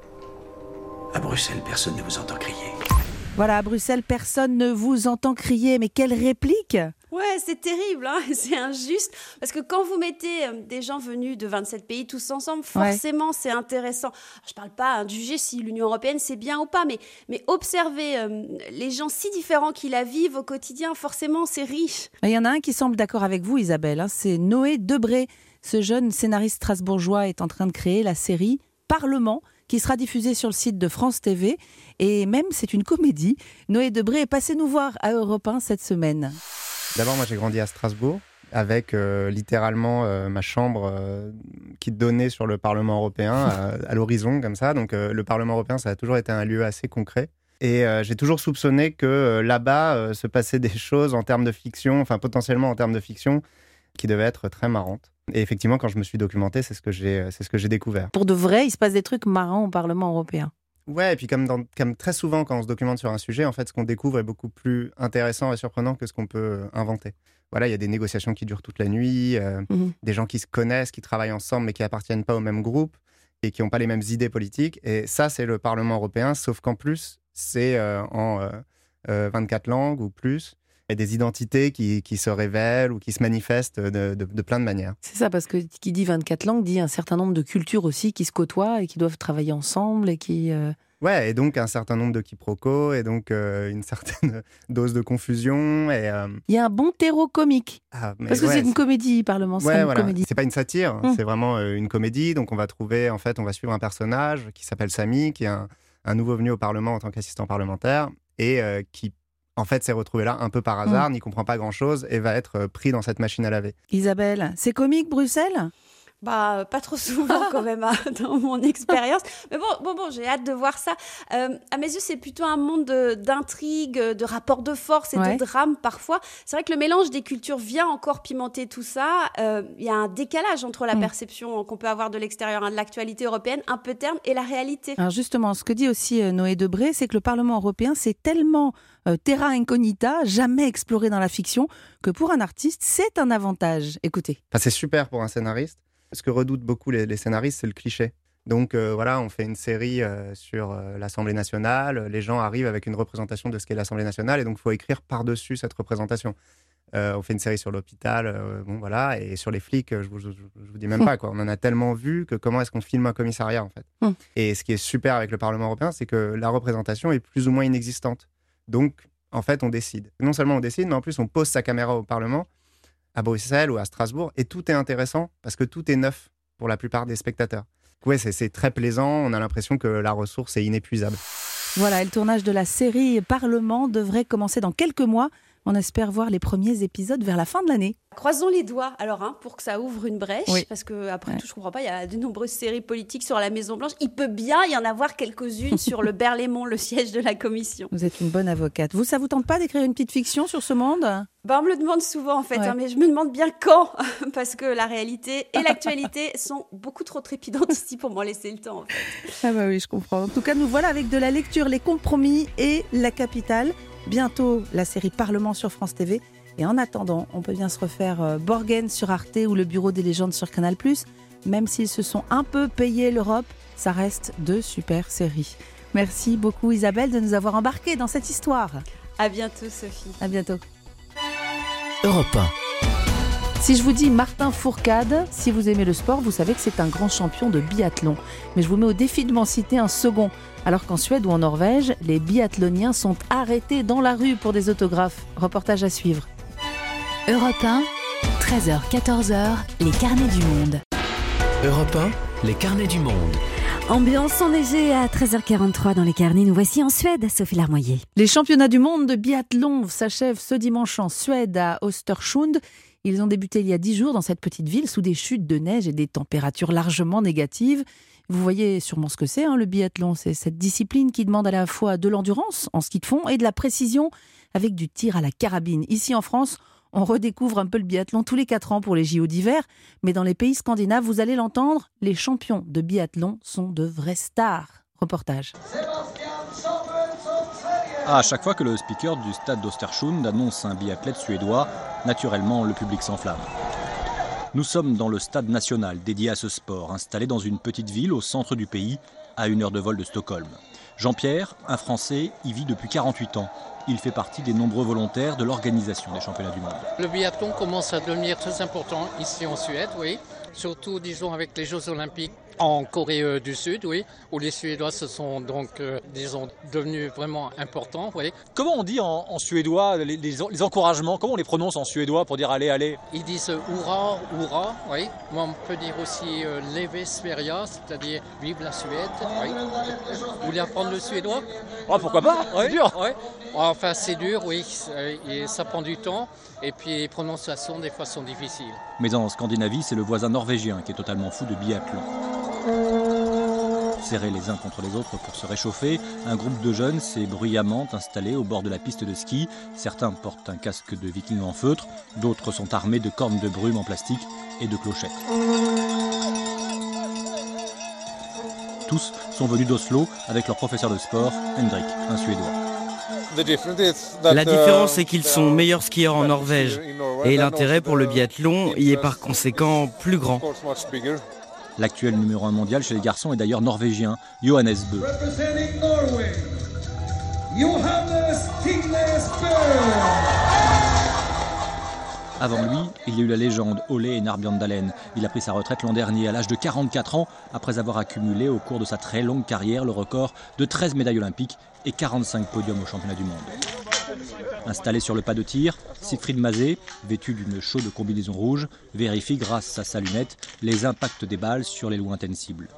À Bruxelles, personne ne vous entend crier. Voilà, à Bruxelles, personne ne vous entend crier. Mais quelle réplique ! Ouais, c'est terrible, hein, c'est injuste. Parce que quand vous mettez euh, des gens venus de vingt-sept pays tous ensemble, forcément, ouais. c'est intéressant. Je ne parle pas hein, de juger si l'Union européenne, c'est bien ou pas, mais, mais observer euh, les gens si différents qui la vivent au quotidien, forcément, c'est riche. Il y en a un qui semble d'accord avec vous, Isabelle, hein, c'est Noé Debré. Ce jeune scénariste strasbourgeois est en train de créer la série Parlement, qui sera diffusée sur le site de France T V. Et même, c'est une comédie. Noé Debré est passé nous voir à Europe un cette semaine. D'abord, moi, j'ai grandi à Strasbourg, avec euh, littéralement euh, ma chambre euh, qui donnait sur le Parlement européen, à, à l'horizon, comme ça. Donc, euh, le Parlement européen, ça a toujours été un lieu assez concret. Et euh, j'ai toujours soupçonné que euh, là-bas, euh, se passaient des choses en termes de fiction, enfin, potentiellement en termes de fiction, qui devaient être très marrantes. Et effectivement, quand je me suis documenté, c'est ce que j'ai, c'est ce que j'ai découvert. Pour de vrai, il se passe des trucs marrants au Parlement européen. Ouais, et puis comme, dans, comme très souvent quand on se documente sur un sujet, en fait, ce qu'on découvre est beaucoup plus intéressant et surprenant que ce qu'on peut inventer. Voilà, il y a des négociations qui durent toute la nuit, euh, mmh. des gens qui se connaissent, qui travaillent ensemble mais qui appartiennent pas au même groupe et qui n'ont pas les mêmes idées politiques. Et ça, c'est le Parlement européen, sauf qu'en plus, c'est euh, en euh, euh, vingt-quatre langues ou plus. Et des identités qui, qui se révèlent ou qui se manifestent de, de, de plein de manières. C'est ça, parce que qui dit vingt-quatre langues dit un certain nombre de cultures aussi qui se côtoient et qui doivent travailler ensemble et qui... Euh... Ouais, et donc un certain nombre de quiproquos et donc euh, une certaine dose de confusion. Et, euh... Il y a un bon terreau comique, ah, mais parce que ouais, c'est une comédie parlementaire. Ouais, voilà. Comédie. C'est pas une satire, mmh. c'est vraiment euh, une comédie. Donc on va trouver, en fait, on va suivre un personnage qui s'appelle Samy, qui est un, un nouveau venu au Parlement en tant qu'assistant parlementaire et euh, qui en fait, s'est retrouvé là un peu par hasard, mmh. n'y comprend pas grand-chose et va être pris dans cette machine à laver. Isabelle, c'est comique Bruxelles ? Bah, pas trop souvent quand même hein, dans mon expérience. Mais bon, bon, bon, j'ai hâte de voir ça. Euh, à mes yeux, c'est plutôt un monde de, d'intrigue, de rapports de force et ouais. de drame parfois. C'est vrai que le mélange des cultures vient encore pimenter tout ça. Il euh, y a un décalage entre la mmh. perception qu'on peut avoir de l'extérieur hein, de l'actualité européenne, un peu terne, et la réalité. Alors justement, ce que dit aussi euh, Noé Debré, c'est que le Parlement européen, c'est tellement euh, terra incognita, jamais exploré dans la fiction, que pour un artiste, c'est un avantage. Écoutez. Enfin, c'est super pour un scénariste. Ce que redoutent beaucoup les, les scénaristes, c'est le cliché. Donc euh, voilà, on fait une série euh, sur euh, l'Assemblée nationale, les gens arrivent avec une représentation de ce qu'est l'Assemblée nationale, et donc il faut écrire par-dessus cette représentation. Euh, on fait une série sur l'hôpital, euh, bon voilà, et sur les flics, je vous, je, je vous dis même pas, quoi. On en a tellement vu que comment est-ce qu'on filme un commissariat, en fait. Mm. Et ce qui est super avec le Parlement européen, c'est que la représentation est plus ou moins inexistante. Donc, en fait, on décide. Non seulement on décide, mais en plus on pose sa caméra au Parlement, à Bruxelles ou à Strasbourg, et tout est intéressant parce que tout est neuf pour la plupart des spectateurs. Ouais, c'est, c'est très plaisant, on a l'impression que la ressource est inépuisable. Voilà, et le tournage de la série Parlement devrait commencer dans quelques mois. On espère voir les premiers épisodes vers la fin de l'année. Croisons les doigts alors hein, pour que ça ouvre une brèche, oui. parce que après ouais. tout, je comprends pas, il y a de nombreuses séries politiques sur la Maison Blanche. Il peut bien y en avoir quelques-unes sur le Berlaymont, le siège de la Commission. Vous êtes une bonne avocate. Vous, ça vous tente pas d'écrire une petite fiction sur ce monde ? Bah, on me le demande souvent en fait, ouais. hein, mais je me demande bien quand, parce que la réalité et l'actualité sont beaucoup trop trépidantes ici pour m'en laisser le temps. En fait. Ah bah oui, je comprends. En tout cas, nous voilà avec de la lecture, Les Compromis et La Capitale. Bientôt, la série Parlement sur France T V. Et en attendant, on peut bien se refaire euh, Borgen sur Arte ou Le Bureau des légendes sur Canal plus. Même s'ils se sont un peu payés l'Europe, ça reste deux super séries. Merci beaucoup Isabelle de nous avoir embarqués dans cette histoire. À bientôt Sophie. À bientôt. Europe un. Si je vous dis Martin Fourcade, si vous aimez le sport, vous savez que c'est un grand champion de biathlon. Mais je vous mets au défi de m'en citer un second. Alors qu'en Suède ou en Norvège, les biathloniens sont arrêtés dans la rue pour des autographes. Reportage à suivre. Europe un, treize heures quatorze heures, les carnets du monde. Europe un, les carnets du monde. Ambiance enneigée à treize heures quarante-trois dans les carnets. Nous voici en Suède, Sophie Larmoyer. Les championnats du monde de biathlon s'achèvent ce dimanche en Suède à Östersund. Ils ont débuté il y a dix jours dans cette petite ville sous des chutes de neige et des températures largement négatives. Vous voyez sûrement ce que c'est, hein, le biathlon. C'est cette discipline qui demande à la fois de l'endurance en ski de fond et de la précision avec du tir à la carabine. Ici en France, on redécouvre un peu le biathlon tous les quatre ans pour les J O d'hiver. Mais dans les pays scandinaves, vous allez l'entendre, les champions de biathlon sont de vraies stars. Reportage. À chaque fois que le speaker du stade d'Östersund annonce un biathlète suédois, naturellement le public s'enflamme. Nous sommes dans le stade national dédié à ce sport, installé dans une petite ville au centre du pays, à une heure de vol de Stockholm. Jean-Pierre, un Français, y vit depuis quarante-huit ans. Il fait partie des nombreux volontaires de l'organisation des championnats du monde. Le biathlon commence à devenir très important ici en Suède, oui. Surtout, disons, avec les Jeux Olympiques en Corée euh, du Sud, oui, où les Suédois se sont donc, euh, disons, devenus vraiment importants, oui. Comment on dit en, en suédois les, les, les encouragements? Comment on les prononce en suédois pour dire allez, allez? Ils disent hurra, hurra, oui. Moi, on peut dire aussi euh, leve Sverige, c'est-à-dire vive la Suède, oui. Vous voulez apprendre le suédois? Oh, pourquoi pas? Oui, c'est dur. Oui. Enfin, c'est dur, oui. Et ça prend du temps. Et puis, les prononciations, des fois, sont difficiles. Mais en Scandinavie, c'est le voisin norvégien qui est totalement fou de biathlon. Serrés les uns contre les autres pour se réchauffer, un groupe de jeunes s'est bruyamment installé au bord de la piste de ski. Certains portent un casque de viking en feutre, d'autres sont armés de cornes de brume en plastique et de clochettes. Tous sont venus d'Oslo avec leur professeur de sport, Hendrik, un Suédois. La différence, c'est qu'ils sont meilleurs skieurs en Norvège. Et l'intérêt pour le biathlon y est par conséquent plus grand. L'actuel numéro un mondial chez les garçons est d'ailleurs norvégien, Johannes Bø. Avant lui, il y a eu la légende Ole Einar Bjørndalen. Il a pris sa retraite l'an dernier à l'âge de quarante-quatre ans, après avoir accumulé au cours de sa très longue carrière le record de treize médailles olympiques et quarante-cinq podiums au championnat du monde. Installé sur le pas de tir, Siegfried Mazé, vêtu d'une chaude combinaison rouge, vérifie grâce à sa lunette les impacts des balles sur les lointaines cibles.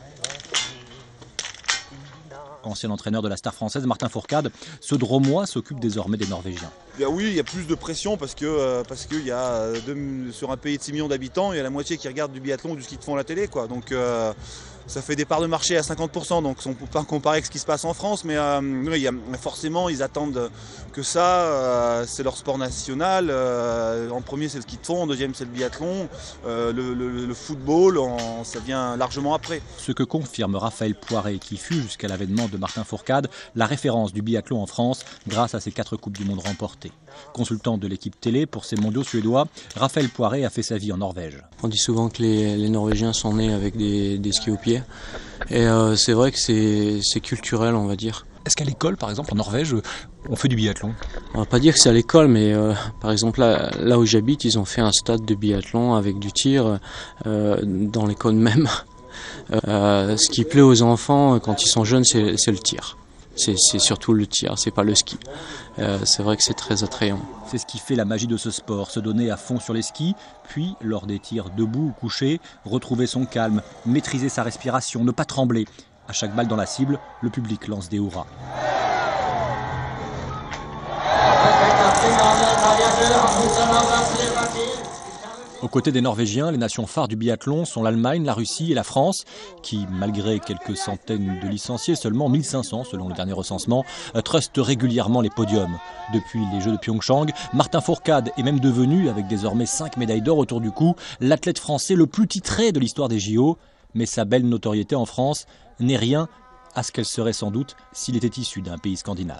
Ancien entraîneur de la star française Martin Fourcade, ce Dromois s'occupe désormais des Norvégiens. Bien oui, il y a plus de pression parce que euh, parce qu'il y a deux, sur un pays de six millions d'habitants, il y a la moitié qui regarde du biathlon ou du ski de fond à la télé, quoi. Donc euh, ça fait des parts de marché à cinquante pour cent, donc on ne peut pas comparer avec ce qui se passe en France, mais euh, oui, y a, forcément ils attendent que ça, euh, c'est leur sport national. Euh, en premier c'est le ski de fond, en deuxième c'est le biathlon, euh, le, le, le football, en, ça vient largement après. Ce que confirme Raphaël Poiré, qui fut jusqu'à l'avènement de Martin Fourcade la référence du biathlon en France grâce à ses quatre Coupes du Monde remportées. Consultant de l'équipe télé pour ces mondiaux suédois, Raphaël Poiré a fait sa vie en Norvège. On dit souvent que les, les Norvégiens sont nés avec des, des skis aux pieds. Et euh, c'est vrai que c'est, c'est culturel, on va dire. Est-ce qu'à l'école, par exemple, en Norvège, on fait du biathlon? On va pas dire que c'est à l'école, mais euh, par exemple, là, là où j'habite, ils ont fait un stade de biathlon avec du tir euh, dans l'école même. Euh, ce qui plaît aux enfants quand ils sont jeunes, c'est, c'est le tir. c'est, c'est surtout le tir, c'est pas le ski. Euh, c'est vrai que c'est très attrayant. C'est ce qui fait la magie de ce sport, se donner à fond sur les skis, puis, lors des tirs debout ou couché, retrouver son calme, maîtriser sa respiration, ne pas trembler. À chaque balle dans la cible, le public lance des hurrahs. Aux côtés des Norvégiens, les nations phares du biathlon sont l'Allemagne, la Russie et la France, qui, malgré quelques centaines de licenciés, seulement mille cinq cents selon le dernier recensement, trustent régulièrement les podiums. Depuis les Jeux de Pyeongchang, Martin Fourcade est même devenu, avec désormais cinq médailles d'or autour du cou, l'athlète français le plus titré de l'histoire des J O. Mais sa belle notoriété en France n'est rien à ce qu'elle serait sans doute s'il était issu d'un pays scandinave.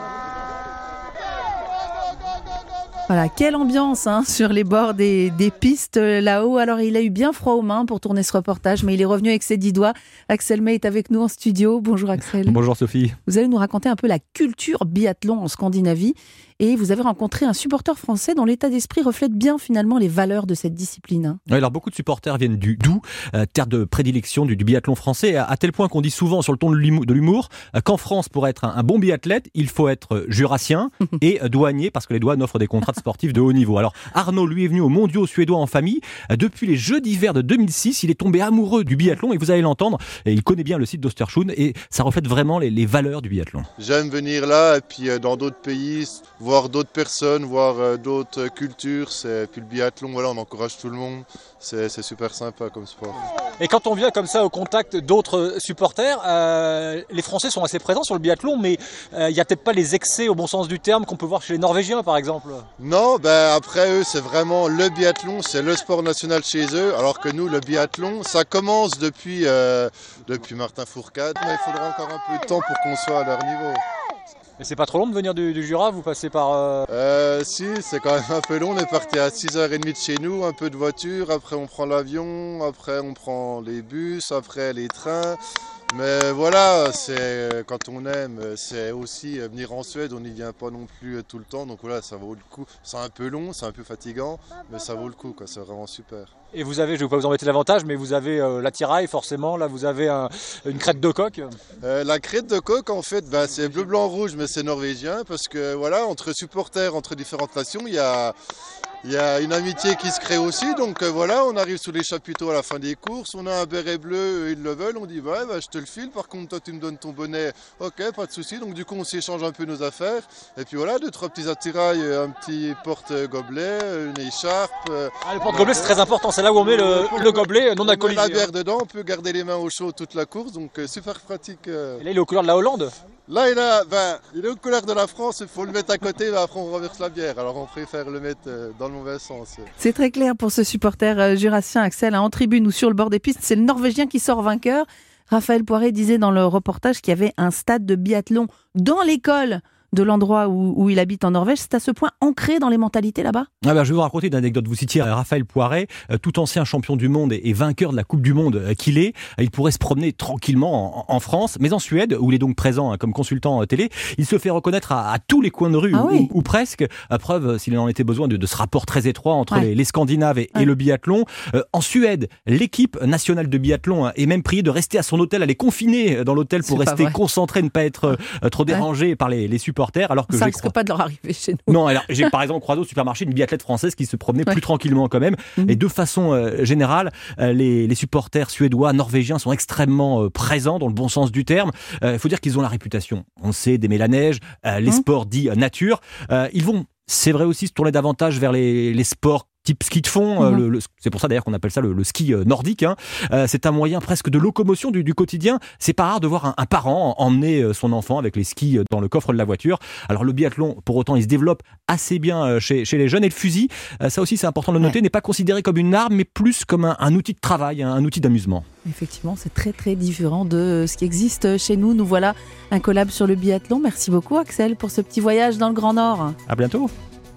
Voilà, quelle ambiance hein, sur les bords des, des pistes euh, là-haut. Alors, il a eu bien froid aux mains pour tourner ce reportage, mais il est revenu avec ses dix doigts. Axel May est avec nous en studio. Bonjour Axel. Bonjour Sophie. Vous allez nous raconter un peu la culture biathlon en Scandinavie. Et vous avez rencontré un supporter français dont l'état d'esprit reflète bien finalement les valeurs de cette discipline. Oui, alors beaucoup de supporters viennent du Doubs, euh, terre de prédilection du, du biathlon français, à, à tel point qu'on dit souvent sur le ton de l'humour, de l'humour euh, qu'en France, pour être un, un bon biathlète, il faut être jurassien et euh, douanier, parce que les douanes offrent des contrats de sportifs de haut niveau. Alors Arnaud, lui, est venu aux mondiaux suédois en famille. Euh, depuis les Jeux d'hiver de deux mille six, il est tombé amoureux du biathlon, et vous allez l'entendre, et il connaît bien le site d'Östersund, et ça reflète vraiment les, les valeurs du biathlon. J'aime venir là, et puis euh, dans d'autres pays, voir d'autres personnes, voir euh, d'autres cultures, c'est... puis le biathlon, voilà, on encourage tout le monde, c'est, c'est super sympa comme sport. Et quand on vient comme ça au contact d'autres supporters, euh, les Français sont assez présents sur le biathlon, mais il euh, n'y a peut-être pas les excès au bon sens du terme qu'on peut voir chez les Norvégiens par exemple. Non, ben après eux c'est vraiment le biathlon, c'est le sport national chez eux, alors que nous le biathlon, ça commence depuis, euh, depuis Martin Fourcade, mais il faudra encore un peu de temps pour qu'on soit à leur niveau. Mais c'est pas trop long de venir du, du Jura, vous passez par... Euh... Euh, si, c'est quand même un peu long, on est parti à six heures trente de chez nous, un peu de voiture, après on prend l'avion, après on prend les bus, après les trains. Mais voilà, c'est, quand on aime, c'est aussi venir en Suède, on n'y vient pas non plus tout le temps, donc voilà, ça vaut le coup. C'est un peu long, c'est un peu fatigant, mais ça vaut le coup, quoi, c'est vraiment super. Et vous avez, je ne vais pas vous embêter davantage, mais vous avez euh, l'attirail forcément, là vous avez un, une crête de coq. Euh, la crête de coq en fait, ben, c'est bleu, blanc, rouge, mais c'est norvégien, parce que voilà, entre supporters, entre différentes nations, il y a... Il y a une amitié qui se crée aussi, donc euh, voilà, on arrive sous les chapiteaux à la fin des courses, on a un béret bleu, eux, ils le veulent, on dit ouais, bah, je te le file, par contre toi tu me donnes ton bonnet, ok, pas de souci, donc du coup on s'échange un peu nos affaires, et puis voilà, deux, trois petits attirails, un petit porte-gobelet, une écharpe. Ah, le porte-gobelet c'est très important, c'est là où on met le, le gobelet non alcoolisé. On met la bière dedans, on peut garder les mains au chaud toute la course, donc euh, super pratique. Euh... Et là il est aux couleurs de la Hollande. Là, il, a, ben, il est aux couleurs de la France, il faut le mettre à côté, ben après on renverse la bière. Alors on préfère le mettre dans le mauvais sens. C'est très clair pour ce supporter jurassien, Axel, hein, en tribune ou sur le bord des pistes. C'est le Norvégien qui sort vainqueur. Raphaël Poiré disait dans le reportage qu'il y avait un stade de biathlon dans l'école de l'endroit où, où il habite en Norvège. C'est à ce point ancré dans les mentalités là-bas. Ah ben, je vais vous raconter une anecdote. Vous citiez Raphaël Poiré, euh, tout ancien champion du monde et, et vainqueur de la Coupe du Monde euh, qu'il est. Il pourrait se promener tranquillement en, en France, mais en Suède, où il est donc présent hein, comme consultant euh, télé, il se fait reconnaître à, à tous les coins de rue, ah, ou, oui. ou, ou presque. À preuve, euh, s'il en était besoin, de, de ce rapport très étroit entre ouais. les, les Scandinaves et, ouais. et le biathlon. Euh, en Suède, l'équipe nationale de biathlon hein, est même priée de rester à son hôtel. Elle est confinée dans l'hôtel pour C'est rester concentrée, ne pas être euh, trop dérangée ouais. par les, les supporters, alors que ça j'ai risque pas de leur arriver chez nous. Non, alors j'ai par exemple croisé au supermarché une biathlète française qui se promenait ouais. plus tranquillement quand même. Mmh. Et de façon euh, générale, euh, les, les supporters suédois, norvégiens sont extrêmement euh, présents dans le bon sens du terme. Il euh, faut dire qu'ils ont la réputation, on sait, d'aimer la neige, euh, les mmh. sports dits euh, nature. Euh, ils vont, c'est vrai aussi, se tourner davantage vers les, les sports type ski de fond, mmh. euh, le, le, c'est pour ça d'ailleurs qu'on appelle ça le, le ski euh, nordique. Hein. Euh, c'est un moyen presque de locomotion du, du quotidien. C'est pas rare de voir un, un parent emmener euh, son enfant avec les skis euh, dans le coffre de la voiture. Alors le biathlon, pour autant, il se développe assez bien euh, chez, chez les jeunes. Et le fusil, euh, ça aussi c'est important de le noter, ouais. n'est pas considéré comme une arme, mais plus comme un, un outil de travail, un, un outil d'amusement. Effectivement, c'est très très différent de ce qui existe chez nous. Nous voilà un collab sur le biathlon. Merci beaucoup Axel pour ce petit voyage dans le Grand Nord. À bientôt.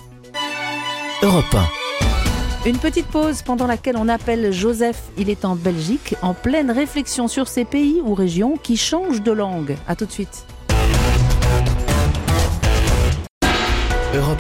Europe un. Une petite pause pendant laquelle on appelle Joseph. Il est en Belgique, en pleine réflexion sur ces pays ou régions qui changent de langue. A tout de suite. Europe un,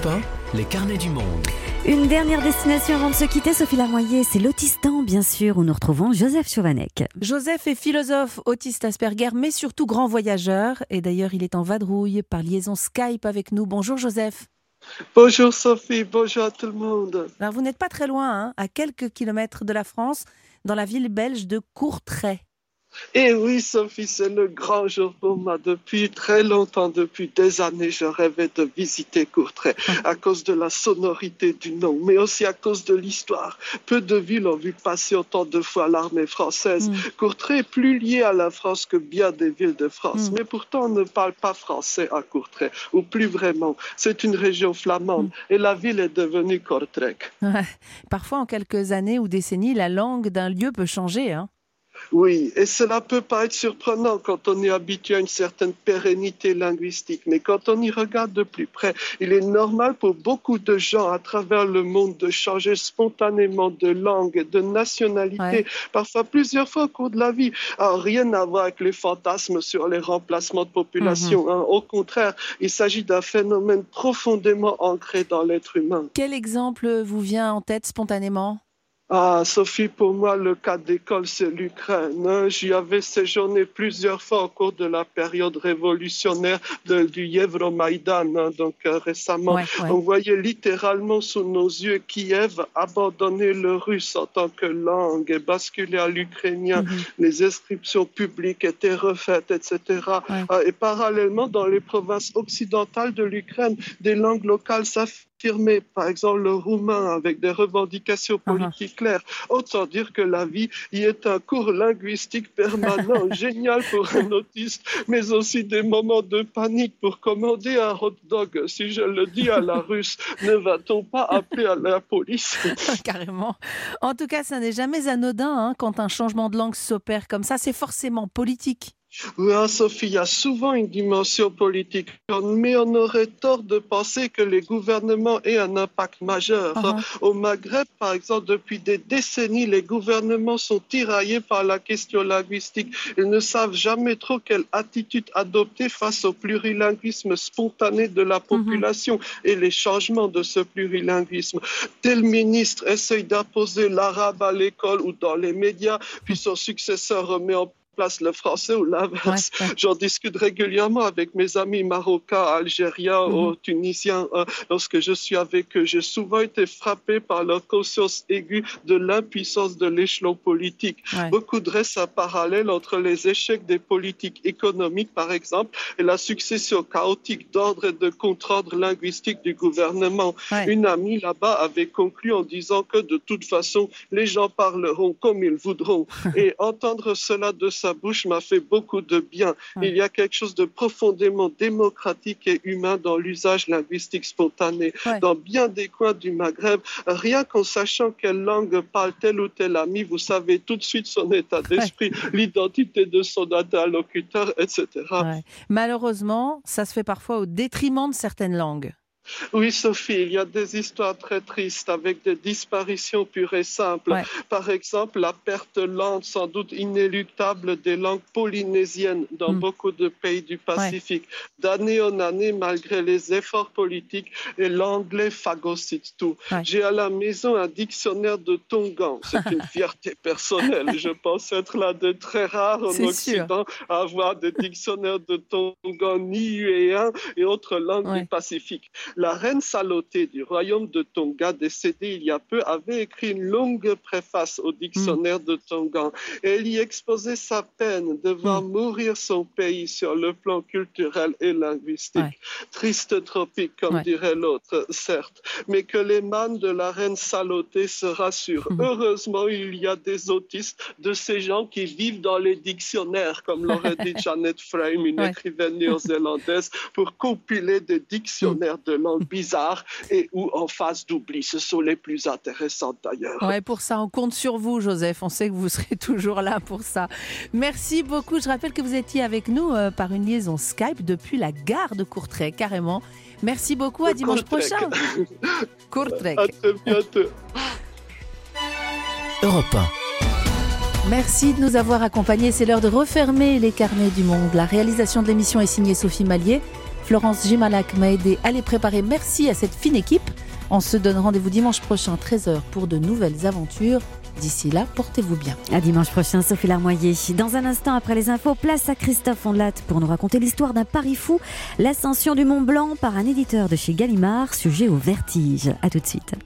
les carnets du monde. Une dernière destination avant de se quitter, Sophie Larmoyer, c'est l'Autistan, bien sûr, où nous retrouvons Joseph Chovanec. Joseph est philosophe, autiste Asperger, mais surtout grand voyageur. Et d'ailleurs, il est en vadrouille par liaison Skype avec nous. Bonjour Joseph. Bonjour Sophie, bonjour à tout le monde. Alors vous n'êtes pas très loin, hein, à quelques kilomètres de la France, dans la ville belge de Courtrai. Et oui Sophie, c'est le grand jour pour moi. Depuis très longtemps, depuis des années, je rêvais de visiter Courtrai à cause de la sonorité du nom, mais aussi à cause de l'histoire. Peu de villes ont vu passer autant de fois l'armée française. Mm. Courtrai est plus lié à la France que bien des villes de France, mm. mais pourtant on ne parle pas français à Courtrai, ou plus vraiment. C'est une région flamande mm. et la ville est devenue Kortrijk. Ouais. Parfois en quelques années ou décennies, la langue d'un lieu peut changer, hein. Oui, et cela peut paraître surprenant quand on est habitué à une certaine pérennité linguistique, mais quand on y regarde de plus près, il est normal pour beaucoup de gens à travers le monde de changer spontanément de langue, de nationalité, ouais. parfois plusieurs fois au cours de la vie. Alors, rien à voir avec les fantasmes sur les remplacements de population. Mm-hmm. hein. Au contraire, il s'agit d'un phénomène profondément ancré dans l'être humain. Quel exemple vous vient en tête spontanément ? Ah, Sophie, pour moi, le cas d'école, c'est l'Ukraine. J'y avais séjourné plusieurs fois au cours de la période révolutionnaire de, du Euromaïdan, hein, donc euh, récemment. Ouais, ouais. On voyait littéralement sous nos yeux Kiev abandonner le russe en tant que langue et basculer à l'ukrainien. Mm-hmm. Les inscriptions publiques étaient refaites, et cetera. Ouais. Euh, et parallèlement, dans les provinces occidentales de l'Ukraine, des langues locales s'affirment. Par exemple le roumain avec des revendications politiques uh-huh. claires. Autant dire que la vie y est un cours linguistique permanent, génial pour un autiste, mais aussi des moments de panique pour commander un hot dog. Si je le dis à la russe, ne va-t-on pas appeler à la police ? Carrément. En tout cas, ça n'est jamais anodin hein, quand un changement de langue s'opère comme ça, c'est forcément politique. Oui, Sophie, il y a souvent une dimension politique, mais on aurait tort de penser que les gouvernements aient un impact majeur. Uh-huh. Au Maghreb, par exemple, depuis des décennies, les gouvernements sont tiraillés par la question linguistique. Ils ne savent jamais trop quelle attitude adopter face au plurilinguisme spontané de la population uh-huh. et les changements de ce plurilinguisme. Tel ministre essaye d'imposer l'arabe à l'école ou dans les médias, puis son successeur remet en place le français ou l'inverse. Ouais, ouais. J'en discute régulièrement avec mes amis marocains, algériens mmh. ou tunisiens. Euh, lorsque je suis avec eux, j'ai souvent été frappé par leur conscience aiguë de l'impuissance de l'échelon politique. Ouais. Beaucoup dressent un parallèle entre les échecs des politiques économiques, par exemple, et la succession chaotique d'ordre et de contre-ordre linguistique du gouvernement. Ouais. Une amie là-bas avait conclu en disant que de toute façon, les gens parleront comme ils voudront. Et entendre cela de sa bouche m'a fait beaucoup de bien. Ouais. Il y a quelque chose de profondément démocratique et humain dans l'usage linguistique spontané. Ouais. Dans bien des coins du Maghreb, rien qu'en sachant quelle langue parle tel ou tel ami, vous savez tout de suite son état d'esprit, ouais. l'identité de son interlocuteur, et cetera. Ouais. Malheureusement, ça se fait parfois au détriment de certaines langues. Oui, Sophie, il y a des histoires très tristes avec des disparitions pures et simples. Ouais. Par exemple, la perte lente, sans doute inéluctable, des langues polynésiennes dans mmh. beaucoup de pays du Pacifique. Ouais. D'année en année, malgré les efforts politiques, et l'anglais phagocyte tout. Ouais. J'ai à la maison un dictionnaire de tongan. C'est une fierté personnelle. Je pense être l'un des très rares en C'est Occident sûr. à avoir des dictionnaires de tongan niuéens et autres langues ouais. du Pacifique. La reine Salotée du royaume de Tonga, décédée il y a peu, avait écrit une longue préface au dictionnaire mmh. de Tongan. Et elle y exposait sa peine de voir mmh. mourir son pays sur le plan culturel et linguistique. Ouais. Triste tropique, comme ouais. dirait l'autre, certes, mais que les mânes de la reine Salotée se rassurent. Mmh. Heureusement, il y a des autistes, de ces gens qui vivent dans les dictionnaires, comme l'aurait dit Janet Frame, une ouais. écrivaine néo-zélandaise, pour compiler des dictionnaires mmh. de langue bizarre et ou en phase d'oubli. Ce sont les plus intéressantes d'ailleurs. Ouais, pour ça, on compte sur vous, Joseph. On sait que vous serez toujours là pour ça. Merci beaucoup. Je rappelle que vous étiez avec nous euh, par une liaison Skype depuis la gare de Courtrai, carrément. Merci beaucoup. À dimanche prochain. Courtrai. À très bientôt. Europe un. Merci de nous avoir accompagnés. C'est l'heure de refermer les carnets du monde. La réalisation de l'émission est signée Sophie Mallier. Florence Gimalac m'a aidé à les préparer. Merci à cette fine équipe. On se donne rendez-vous dimanche prochain, treize heures, pour de nouvelles aventures. D'ici là, portez-vous bien. À dimanche prochain, Sophie Larmoyer. Dans un instant, après les infos, place à Christophe Ondelat pour nous raconter l'histoire d'un pari fou, l'ascension du Mont Blanc par un éditeur de chez Gallimard, sujet au vertige. À tout de suite.